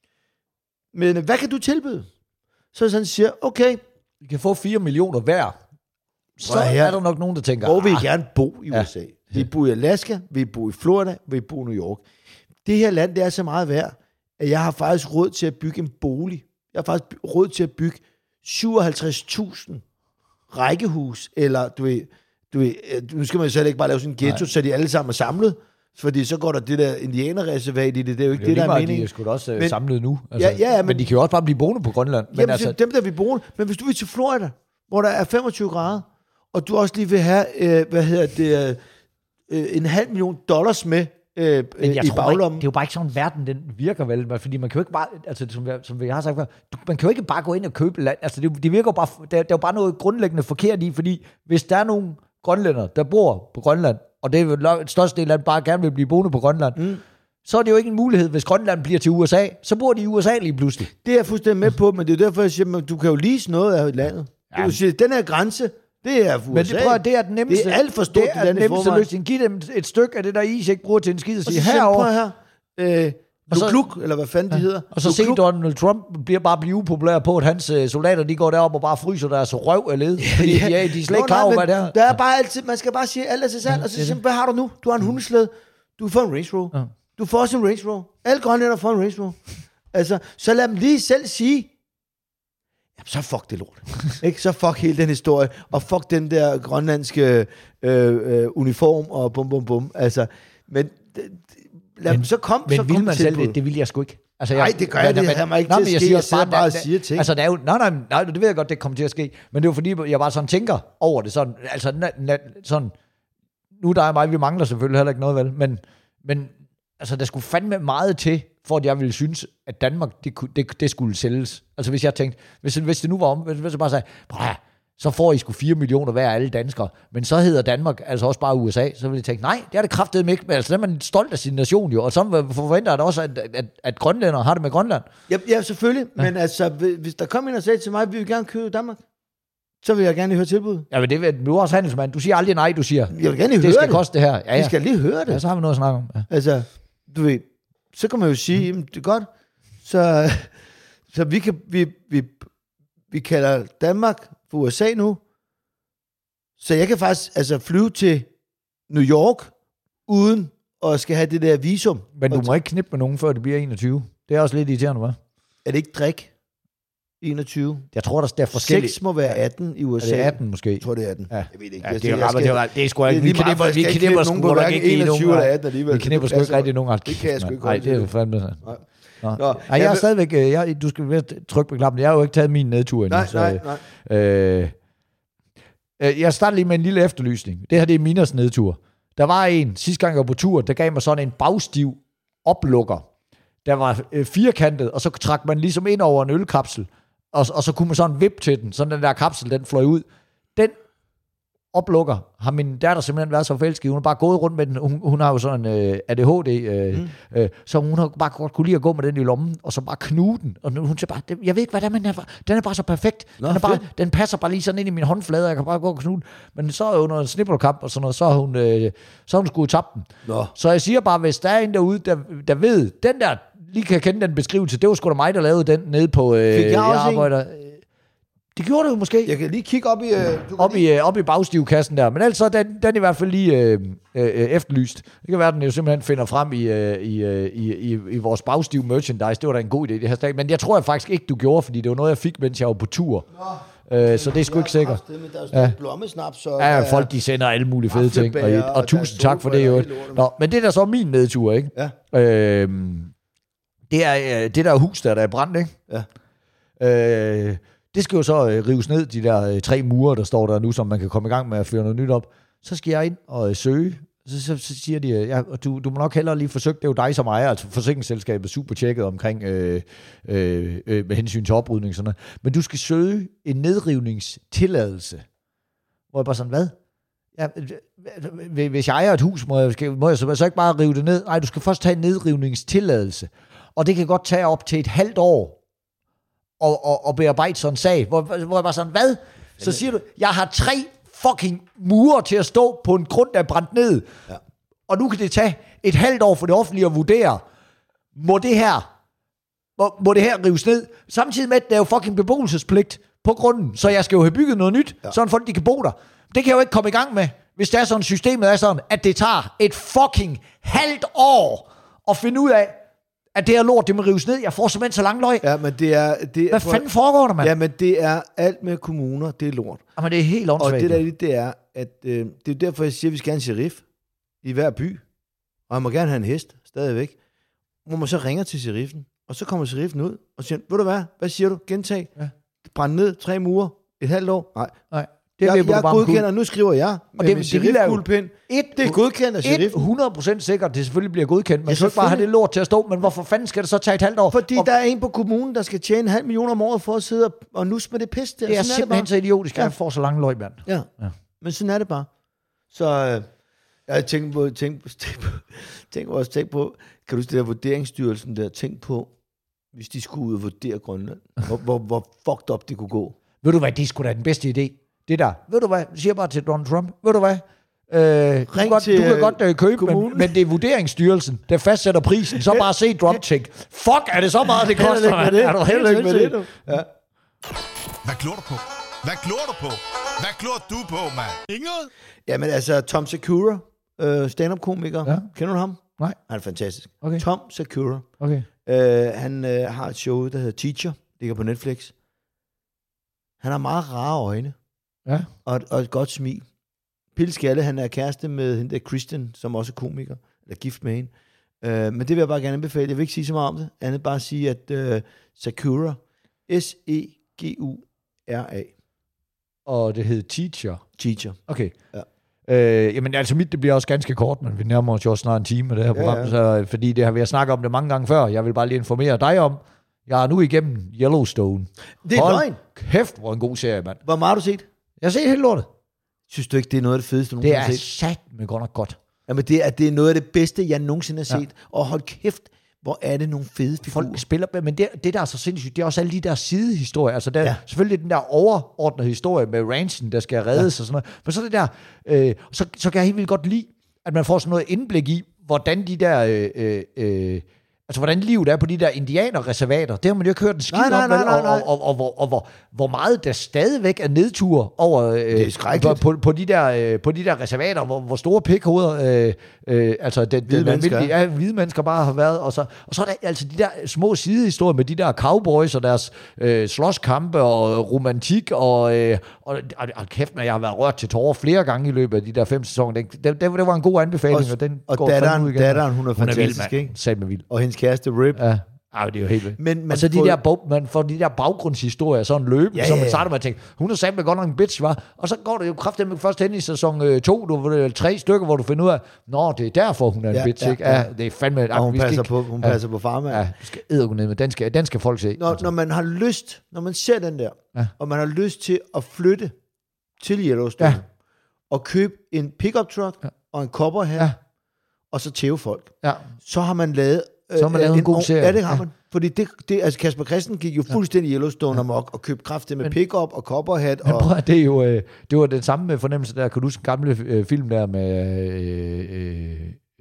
Men hvad kan du tilbyde? Så sådan siger, okay, vi kan få fire millioner hver. Så her, er der nok nogen, der tænker, hvor vil I gerne bo i U S A? Ja. Vil I bo i Alaska? Vil I bo i Florida? Vil I bo i New York? Det her land, det er så meget værd, at jeg har faktisk råd til at bygge en bolig. Jeg har faktisk råd til at bygge syvoghalvtreds tusind rækkehus, eller du ved, du ved, nu skal man jo selv ikke bare lave sådan en ghetto, Nej. så de alle sammen er samlet, fordi så går der det der indianerreservat i det, det er jo ikke det, det der er meningen. De er sgu da også men, samlet nu. Altså, ja, ja, men, men de kan jo også bare blive boende på Grønland. Men jamen, altså, dem der vil boende, men hvis du vil til Florida, hvor der er femogtyve grader, og du også lige vil have, øh, hvad hedder det, øh, en halv million dollars med øh, men jeg i tror baglommen. Ikke, det er jo bare ikke sådan, verden den virker vel, fordi man kan jo ikke bare, altså som jeg, som jeg har sagt før, du, man kan jo ikke bare gå ind og købe land, altså det, det virker jo bare, der, der er jo bare noget grundlæggende forkert i, fordi hvis der er nogle grønlænder, der bor på Grønland, og det er jo et største del af dem bare gerne vil blive boende på Grønland, mm. så er det jo ikke en mulighed, hvis Grønland bliver til U S A, så bor de i U S A lige pludselig. Det er jeg fuldstændig med på, men det er derfor, jeg siger, at du kan jo lease noget af landet. Ja. Du siger, den her grænse, det er U S A. Men det, prøver, det er den nemmeste, det er alt for stort, det er den nemmeste løsning. Giv dem et stykke af det der is, ikke bruger til en skid, og sige herovre. Her, øh, Lukluk, eller hvad fanden ja. de hedder. Og så se Donald Trump bliver bare blive upopulær på, at hans uh, soldater, de går derop og bare fryser deres røv af led. Fordi ja. de, er, de er slet ikke klar over, hvad det er. Der er bare altid, man skal bare sige alt er til salg, ja, og så siger hvad har du nu? Du har en hundesled, du får en Range Rover. Ja. Du får også en Range Rover. Alle grønlænder får en Range Rover. Altså, så lad dem lige selv sige, jamen så fuck det lort. Ikke? Så fuck hele den historie, og fuck den der grønlandske øh, øh, uniform, og bum bum bum. Altså, men lad, men, så kom, men så vil kom man selv det? Det vil jeg sgu ikke. Altså, nej, det gør jeg, det har mig ikke til at ske. Jeg sidder bare og siger ting. Altså, der er jo, nej, nej, nej, det ved jeg godt, det kommer til at ske. Men det er jo fordi, jeg bare sådan tænker over det. Sådan, altså, na, na, sådan, nu der er mig, vi mangler selvfølgelig heller ikke noget, vel? Men, men altså, der skulle fandme meget til, for at jeg ville synes, at Danmark, det, det, det skulle sælges. Altså, hvis jeg tænkte, hvis, hvis det nu var om, hvis jeg bare sagde, så får I sgu fire millioner hver alle danskere, men så hedder Danmark altså også bare U S A, så vil jeg tænke, nej, det er det kraftedeme ikke, men altså, der er man stolt af sin nation jo, og så forventer jeg også, at, at, at grønlændere har det med Grønland. Ja, ja selvfølgelig, ja. Men altså, hvis der kom en og sagde til mig, at vi vil gerne købe Danmark, så vil jeg gerne høre tilbuddet. Ja, men det er du er også handelsmand, du siger aldrig nej, du siger, jeg vil gerne høre det skal det. koste det her. Ja, ja. Vi skal lige høre det. Ja, så har vi noget at snakke om. Ja. Altså, du ved, så kan man jo sige, jamen, det er godt, så, så vi, kan, vi, vi, vi kalder Danmark for U S A nu, så jeg kan faktisk altså flyve til New York, uden at skal have det der visum. Men du må ikke knippe med nogen, før det bliver enogtyve. Det er også lidt irriterende, hva'? Er det ikke drik? enogtyve? Jeg tror, der er forskelligt. seks må være atten i U S A. Er det atten måske? Jeg tror, det er atten. Ja. Jeg ved ikke. Ja, det, er rammer, det, er, det er sgu ikke. Vi knipper, vi knipper sgu nogen ikke i nogen. Vi knipper sgu ikke rigtig nogen. Det kan jeg sgu ikke. Nej, det er fandme sådan. Nå. Nå, jeg, jeg er stadigvæk, jeg, du skal være trykke på knappen. Jeg har jo ikke taget min nedtur endnu. Nej, så, nej, nej. Øh, jeg starter lige med en lille efterlysning. Det her, det er Minas nedtur. Der var en, sidste gang jeg var på tur, der gav mig sådan en bagstiv oplukker. Der var øh, firkantet, og så trak man ligesom ind over en ølkapsel, og, og så kunne man sådan vippe til den, sådan den der kapsel, den fløj ud. Den oplukker har min datter simpelthen været så forelsket. Hun har bare gået rundt med den. Hun, hun har jo sådan øh, A D H D, øh, mm. øh, så hun har bare godt kunne lide at gå med den i lommen, og så bare knuge den. Og hun siger bare, jeg ved ikke, hvad det er, men den er bare så perfekt. Nå, den, er bare, den passer bare lige sådan ind i min håndflade, og jeg kan bare gå og knuge den. Men så er under en snibboldkamp og sådan noget, så har hun, øh, så har hun skulle tabe den. Nå. Så jeg siger bare, hvis der er en derude, der, der ved, den der lige kan kende den beskrivelse, det var sgu da mig, der lavede den nede på øh, Fik jeg, jeg arbejder. Det gjorde det jo måske. Jeg kan lige kigge op i... Øh, op, lige... i øh, op i bagstivkassen der. Men altså, den, den er i hvert fald lige øh, øh, efterlyst. Det kan være, at den jo simpelthen finder frem i, øh, i, øh, i, i, i vores bagstiv merchandise. Det var da en god idé, det her sted. Men jeg tror jeg faktisk ikke, du gjorde, fordi det var noget, jeg fik, mens jeg var på tur. Nå, øh, så det er sgu ikke sikkert. Det, der er jo ja. blommesnaps. Og ja, folk de sender alle mulige fede ting. Og, og, og tusind tak for det jo. Nå, men det er da så min nedtur, ikke? Ja. Øh, det er det der hus, der, der er brændt, ikke? Ja. Øh, Det skal jo så øh, rives ned, de der øh, tre mure, der står der nu, som man kan komme i gang med at føre noget nyt op. Så skal jeg ind og øh, søge. Så, så, så siger de, ja, du, du må nok hellere lige forsøge, det er jo dig som ejer, altså forsikringsselskabet super tjekket omkring øh, øh, øh, med hensyn til oprydning og sådan noget. Men du skal søge en nedrivningstilladelse. Hvor jeg bare sådan, hvad? Ja, hvis jeg ejer et hus, må jeg, må jeg så, så ikke bare rive det ned? Nej, du skal først tage en nedrivningstilladelse. Og det kan godt tage op til et halvt år. Og, og, og bearbejde sådan en sag, hvor, hvor jeg bare sådan, hvad? Så siger du, jeg har tre fucking mure til at stå på en grund, der er brændt ned, ja. Og nu kan det tage et halvt år for det offentlige at vurdere, må det her, må, må det her rives ned, samtidig med, at der er jo fucking beboelsespligt på grunden, så jeg skal jo have bygget noget nyt, ja. Sådan folk, de kan bo der. Det kan jeg jo ikke komme i gang med, hvis det er sådan, systemet er sådan, at det tager et fucking halvt år at finde ud af, at det her lort, det må rives ned. Jeg får simpelthen så lang løg. Ja, men det er... Det, Hvad fanden foregår der, mand? Ja, men det er alt med kommuner, det er lort. Jamen, det er helt åndssvagt. Og det der det er, at øh, det er derfor, jeg siger, at vi skal have en sheriff i hver by. Og han må gerne have en hest, stadigvæk. Hvor man så ringer til sheriffen, og så kommer sheriffen ud, og siger, ved du hvad, hvad siger du? Gentag. Ja. Brænd ned, tre mure, et halvt år. Nej. Nej. Det jeg, jeg godkender, nu skriver jeg med det, min sheriff-kuglepind. Det er godkendt af sheriffen. hundrede procent sikkert, det selvfølgelig bliver godkendt. Man skal ikke bare have det lort til at stå, men hvorfor fanden skal det så tage et halvt år? Fordi og der er en på kommunen, der skal tjene en halv million om året for at sidde og nusse med det pis der. Det er sådan simpelthen er det så idiotisk, at ja. Jeg får så lange løg, mand. Ja. ja, men sådan er det bare. Så øh, jeg tænker på, tænk på, tænk på, tænk på, også tænk på, kan du huske det der vurderingsstyrelsen der, tænk på, hvis de skulle ud og vurdere Grønland, hvor, hvor, hvor fucked up det kunne gå. Ved du hvad, det skulle da den bedste idé. Det der, ved du hvad, jeg siger bare til Donald Trump, ved du hvad, øh, du, godt, til, du kan godt uh, købe, men, men det er vurderingsstyrelsen, der fastsætter prisen, så bare se drop-check. Fuck, er det så meget, det koster? Er det, er du helt ikke med det, du? Ja. Hvad glor du på? Hvad glor du på? Hvad glor du på, mand? Inget? Jamen altså, Tom Segura, øh, stand-up-komiker, ja. Kender du ham? Nej. Han er fantastisk. Okay. Tom Segura. Okay. Øh, han øh, har et show, der hedder Teacher, ligger på Netflix. Han har meget rare øjne. Ja. Og, et, og et godt smil. Pille Skalle, han er kæreste med hende der Christian, som også er komiker, eller gift med hende. Uh, men det vil jeg bare gerne anbefale. Jeg vil ikke sige så meget om det. Andet bare sige, at uh, Sakura, S E G U R A. Og det hed Teacher. Teacher. Okay. Ja. Øh, jamen altså mit, det bliver også ganske kort, men vi nærmer os jo snart en time med det her program, ja, ja. Så, fordi det har vi har snakket om det mange gange før. Jeg vil bare lige informere dig om, jeg er nu igennem Yellowstone. Det er løgn. Kæft, hvor en god serie, mand. Hvor meget har du set? Jeg har set helt lortet. Synes du ikke, det er noget af det fedeste, du det nogensinde har set? Det er sat med godt nok godt. Jamen, det er, det er noget af det bedste, jeg nogensinde har set. Ja. Og hold kæft, hvor er det nogle fede figurer. Folk spiller med, men det, det der er så sindssygt, det er også alle de der sidehistorier. Altså der, ja. Selvfølgelig den der overordnede historie med ranchen, der skal reddes ja. Og sådan noget. Men så det der, øh, så, så kan jeg helt vildt godt lide, at man får sådan noget indblik i, hvordan de der... Øh, øh, altså, hvordan livet er på de der indianerreservater. Det har man jo ikke hørt en skid om, og, og, og, og, og, og hvor, hvor meget der stadigvæk er nedtur over øh, på, på, de der, øh, på de der reservater, hvor, hvor store pikhoveder, øh, øh, altså det, hvide, mennesker. Ja, hvide mennesker bare har været. Og så, og så er der altså de der små sidehistorier med de der cowboys og deres øh, slåskampe og romantik, og, øh, og, og, og kæft, jeg har været rørt til tårer flere gange i løbet af de der fem sæsoner. Det, det, det var en god anbefaling, og, og den og går datteren, ud igen. datteren, hun er hun fantastisk, er vild, ikke? Sat med vild. Og hendes kæreste Rip. Ja. Ej, det er jo helt vildt. Men, men og så de får... der, bog, man får de der baggrundshistorier, sådan løb, ja, så man ja, ja. starter med at tænke, hun er sammen godt nok en bitch, var. Og så går det jo kraftigt først hen i sæson to, du vil tre stykker, hvor du finder ud af, nå, det er derfor, hun er en ja, bitch, ja, ikke? Ja, ja, det er fandme... Og hun passer ikke, på, hun ja, passer på farmand. Ja, du skal eddergå med, den skal, den skal folk se. Når, altså. når man har lyst, når man ser den der, ja. og man har lyst til at flytte til Yellowstone, ja. og købe en pickup truck, ja. og en copper her, ja. og så tæve folk, ja. så har man lavet... Så har man lavet en, en god serie. Ja, det har man. Ja. Fordi det, det, altså Kasper Christen gik jo fuldstændig Yellowstone ja. amok og købte kraftigt med pickup og copperhat. Men og... prøv, det er jo øh, det var den samme fornemmelse der. Kan du huske gamle øh, film der med øh, øh,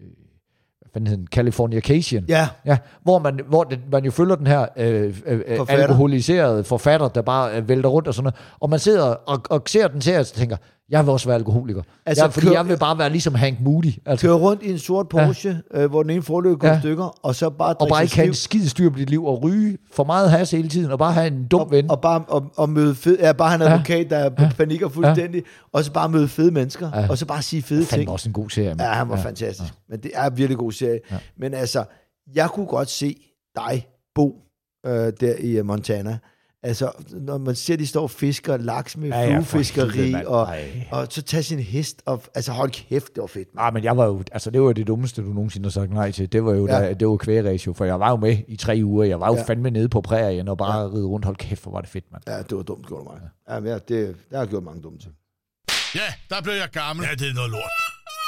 hvad fanden hedder den? Californication. Ja. Ja, hvor man hvor det, man jo følger den her øh, øh, alkoholiserede forfatter, der bare øh, vælter rundt og sådan noget. Og man sidder og, og ser den serie og tænker, jeg vil også være alkoholiker. Altså, jeg, fordi kører, jeg vil bare være ligesom Hank Moody. Altså. Køre rundt i en sort Porsche, ja. øh, hvor den ene forløb går ja. stykker, og så bare og bare ikke have en skide styr på dit liv, og ryge for meget has hele tiden, og bare have en dum og, ven. Og bare og, og møde fed, ja, bare have en advokat, der ja. panikker fuldstændig, ja. og så bare møde fede mennesker, ja. og så bare sige fede ting. Det var også en god serie. Man. Ja, han var ja. fantastisk. Ja. Men det er en virkelig god serie. Ja. Men altså, jeg kunne godt se dig, Bo, øh, der i Montana. Altså, når man ser, de står og fisker laks med ja, fluefiskeri, og, og så tager sin hest, og altså hold kæft, det var fedt. Nej, men jeg var jo, altså det var det dummeste, du nogensinde har sagt nej til. Det var jo, ja. der, det var kvægræs, for jeg var jo med i tre uger, jeg var jo ja. fandme nede på prærien, og bare ja. ride rundt, hold kæft, hvor var det fedt, mand. Ja, det var dumt, gjorde mig. Ja, ja det, det har jeg gjort mange dumme ting. Ja, der blev jeg gammel. Ja, det er noget lort.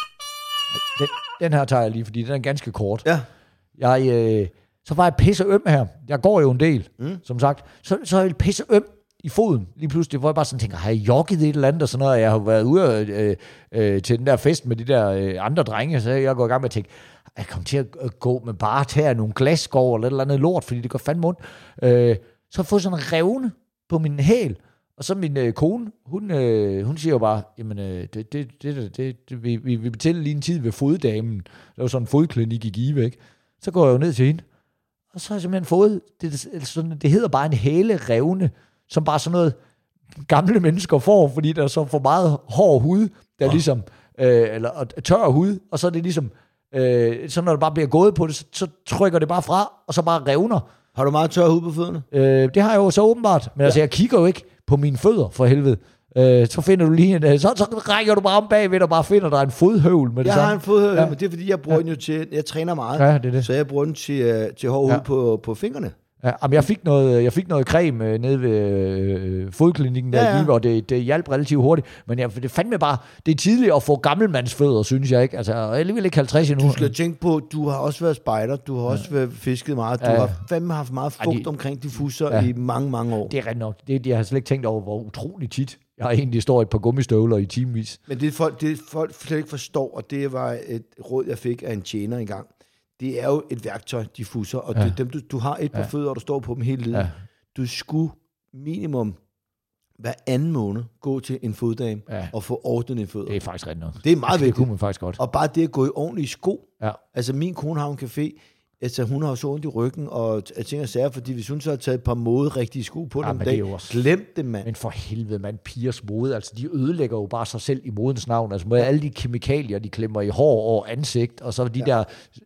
Den, den her tager jeg lige, fordi den er ganske kort. Ja. Jeg... Øh, Så var jeg pisse øm her. Jeg går jo en del, mm. som sagt. Så, så er jeg pisse øm i foden. Lige pludselig, hvor jeg bare sådan tænker, har jeg jogget et eller andet og sådan noget? Jeg har været ude øh, øh, til den der fest med de der øh, andre drenge, så jeg går i gang med at tænke, jeg kommer til at gå med bare tage nogle glasskår eller et eller andet lort, fordi det går fandme ondt. Øh, så har jeg fået sådan en revne på min hæl. Og så min øh, kone, hun, øh, hun siger jo bare, jamen, øh, det, det, det, det, det, vi, vi, vi betaler lige en tid ved foddamen. Der var sådan en fodklinik i Give, ikke? Så går jeg jo ned til hende. Og så har jeg simpelthen fået, det, sådan, det hedder bare en hælerevne, som bare sådan noget gamle mennesker får, fordi der er så for meget hård hud, der oh. ligesom, øh, eller tør hud, og så er det ligesom, øh, så når det bare bliver gået på det, så, så trykker det bare fra, og så bare revner. Har du meget tør hud på fødderne? Øh, det har jeg jo så åbenbart, men ja. altså jeg kigger jo ikke på mine fødder, for helvede. Øh, så finder du lige en, så, så rækker du bare om bagved og bare finder der en fodhøvl med det jeg samme. Jeg har en fodhøvl, ja. men det er fordi, jeg bruger ja. den jo til, jeg træner meget, ja, det er det. så jeg bruger den til, til hård hud ja. på, på fingrene. Ja, jamen jeg fik noget, jeg fik noget creme nede ved øh, fodklinikken der, ja, ja. og det, det hjalp relativt hurtigt, men jeg, det fandme bare, det er tidligt at få gammelmandsfødder, synes jeg ikke, altså jeg er alligevel ikke halvtreds endnu. Du skal tænke på, du har også været spejder, du har også ja. været fisket meget, du ja. har fandme haft meget fugt ja, de, omkring diffuser ja. i mange, mange år. Det er rent nok, det, jeg har slet ikke tænkt over, hvor utroligt tit jeg har egentlig står et par gummistøvler i timevis. Men det folk, det folk slet ikke forstår, og det var et råd, jeg fik af en tjener engang. Det er jo et værktøj, diffuser, og ja. det, dem, du, du har et par ja. fødder, og du står på dem hele tiden. Ja. Du skulle minimum hver anden måned gå til en foddame ja. og få ordnet en fødder. Det er faktisk ret noget. Det er meget det vigtigt. Det kunne man faktisk godt. Og bare det at gå i ordentlige sko. Ja. Altså min kone har en café, altså hun har jo så ondt i ryggen, og jeg tænker særlig, fordi hvis hun så har taget et par mode-rigtige sko på ja, den dag, også... glem det, mand. Men for helvede, man, pigers mode, altså de ødelægger jo bare sig selv i modens navn. Altså med ja. alle de kemikalier, de klemmer i hår og ansigt, og så de ja. der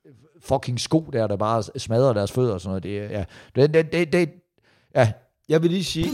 fucking sko der, der bare smadrer deres fødder og sådan noget. Det, ja, det, det, det, det ja. Jeg vil lige sige,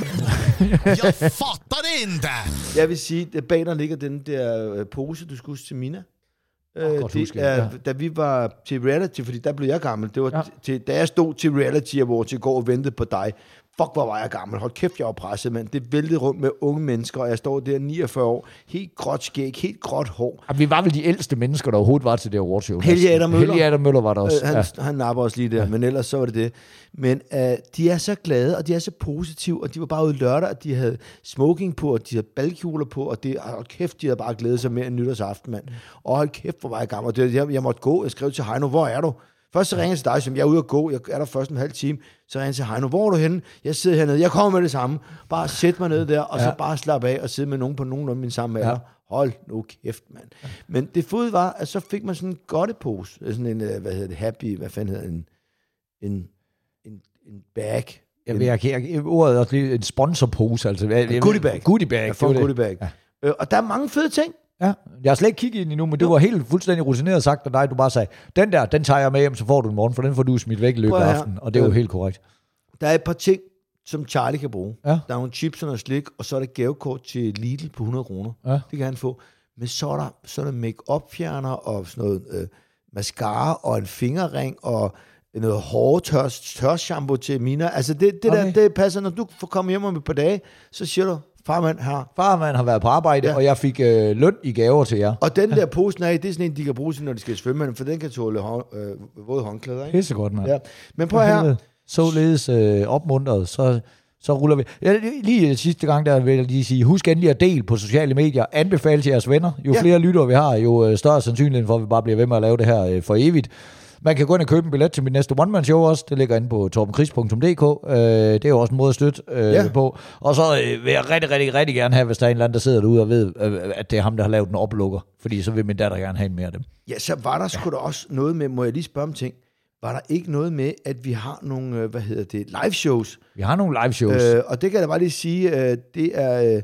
Jeg fatter det inte! jeg vil sige, at bag der ligger den der øh, pose, du skulle huske til Mina. Øh, godt det huske, er, ja. Da vi var til reality, fordi der blev jeg gammel. Det var Ja. til, da jeg stod til reality, hvor til går og ventede på dig. Fuck, hvor var jeg gammel. Hold kæft, jeg var presset, mand. Det væltede rundt med unge mennesker, og jeg står der niogfyrre år. Helt gråt skæg, helt gråt hår. Ja, vi var vel de ældste mennesker, der overhovedet var til det awardshow. Helge Adam Møller. Helge Adam Møller var der også. Øh, han, ja. han napper os lige der, ja. Men ellers så var det det. Men øh, de er så glade, og de er så positive, og de var bare ude lørdag, og de havde smoking på, og de havde balkjoler på, og det, hold kæft, de havde bare glædet sig mere end nytårsaften, mand. Og hold kæft, hvor var jeg gammel. Det, jeg, jeg måtte gå, jeg skrev til Heino, hvor er du? Først så ringer jeg til dig, som jeg er ude at gå, jeg er der først en halv time, så ringer jeg til Heino, hvor er du henne? Jeg sidder hernede, jeg kommer med det samme. Bare sæt mig ned der, og ja. så bare slappe af og sidde med nogen på nogenlunde min samme alder. Ja. Hold nu kæft, mand. Ja. Men det fede var, at så fik man sådan en godtepose, sådan en, hvad hedder det, happy, hvad fanden hedder en, en, en, en bag. Jeg, jeg, jeg, jeg, ordet er også lige en sponsorpose, altså. En goodie bag. Goodie bag. Jeg får en goodie bag. Ja. Øh, og der er mange fede ting. Ja, jeg har slet ikke kigget ind endnu, men det var helt fuldstændig rutineret sagt af dig, du bare sagde, den der, den tager jeg med hjem, så får du den morgen, for den får du smidt væk i løbet af aftenen, og det er jo øh, helt korrekt. Der er et par ting, som Charlie kan bruge. Ja. Der er nogle chips og noget slik, og så er der gavekort til Lidl på hundrede kroner. Ja. Det kan han få. Men så er der, så er der make-up-fjerner og sådan noget øh, mascara og en fingerring og noget hårdt tør, tørshampoo til Mina. Altså det, det Okay. der, det passer, når du får komme hjem om et par dage, så siger du, farmand her. Farmand har været på arbejde, Ja. og jeg fik øh, løn i gaver til jer. Og den der pose, nej, det er sådan en, de kan bruge til, når de skal svømme, for den kan tåle hånd, øh, våde håndklæder, ikke? Pissegodt, mand. Ja. Men prøv her. Således øh, opmuntret, så, så ruller vi. Ja, lige sidste gang, der vil jeg lige sige, husk endelig at dele på sociale medier, anbefale til jeres venner. Jo Ja. flere lyttere vi har, jo øh, større sandsynlighed for, at vi bare bliver ved med at lave det her øh, for evigt. Man kan gå ind og købe en billet til mit næste one-man-show også. Det ligger inde på torbenkris punktum d k. Øh, det er jo også en måde at støtte øh, Ja. på. Og så øh, vil jeg rigtig, rigtig, rigtig gerne have, hvis der er en eller anden, der sidder derude og ved, øh, at det er ham, der har lavet en oplukker. Fordi så vil min datter gerne have en mere af dem. Ja, så var der sgu da også noget med, må jeg lige spørge om ting, var der ikke noget med, at vi har nogle, øh, hvad hedder det, live shows? Vi har nogle live shows. Øh, og det kan jeg da bare lige sige, øh, det er øh,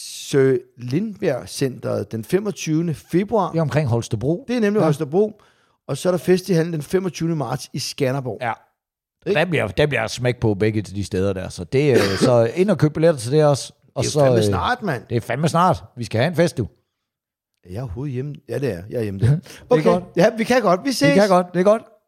Sø Lindberg Centeret den femogtyvende februar. Det er omkring Holstebro. Det er nemlig Ja. ja. Holstebro. Og så er der festivalen den femogtyvende marts i Skanderborg. Ja. Der bliver, der bliver smæk på begge til de steder der. Så, det, øh, så ind og køb billetter til det også. Og Det er så, jo fandme øh, snart, mand. Det er fandme snart. Vi skal have en fest, du. Jeg er overhovedet hjemme. Ja, det er. Jeg er hjemme der. Okay, godt. ja, vi kan godt. Vi ses. Det kan godt. Det er godt.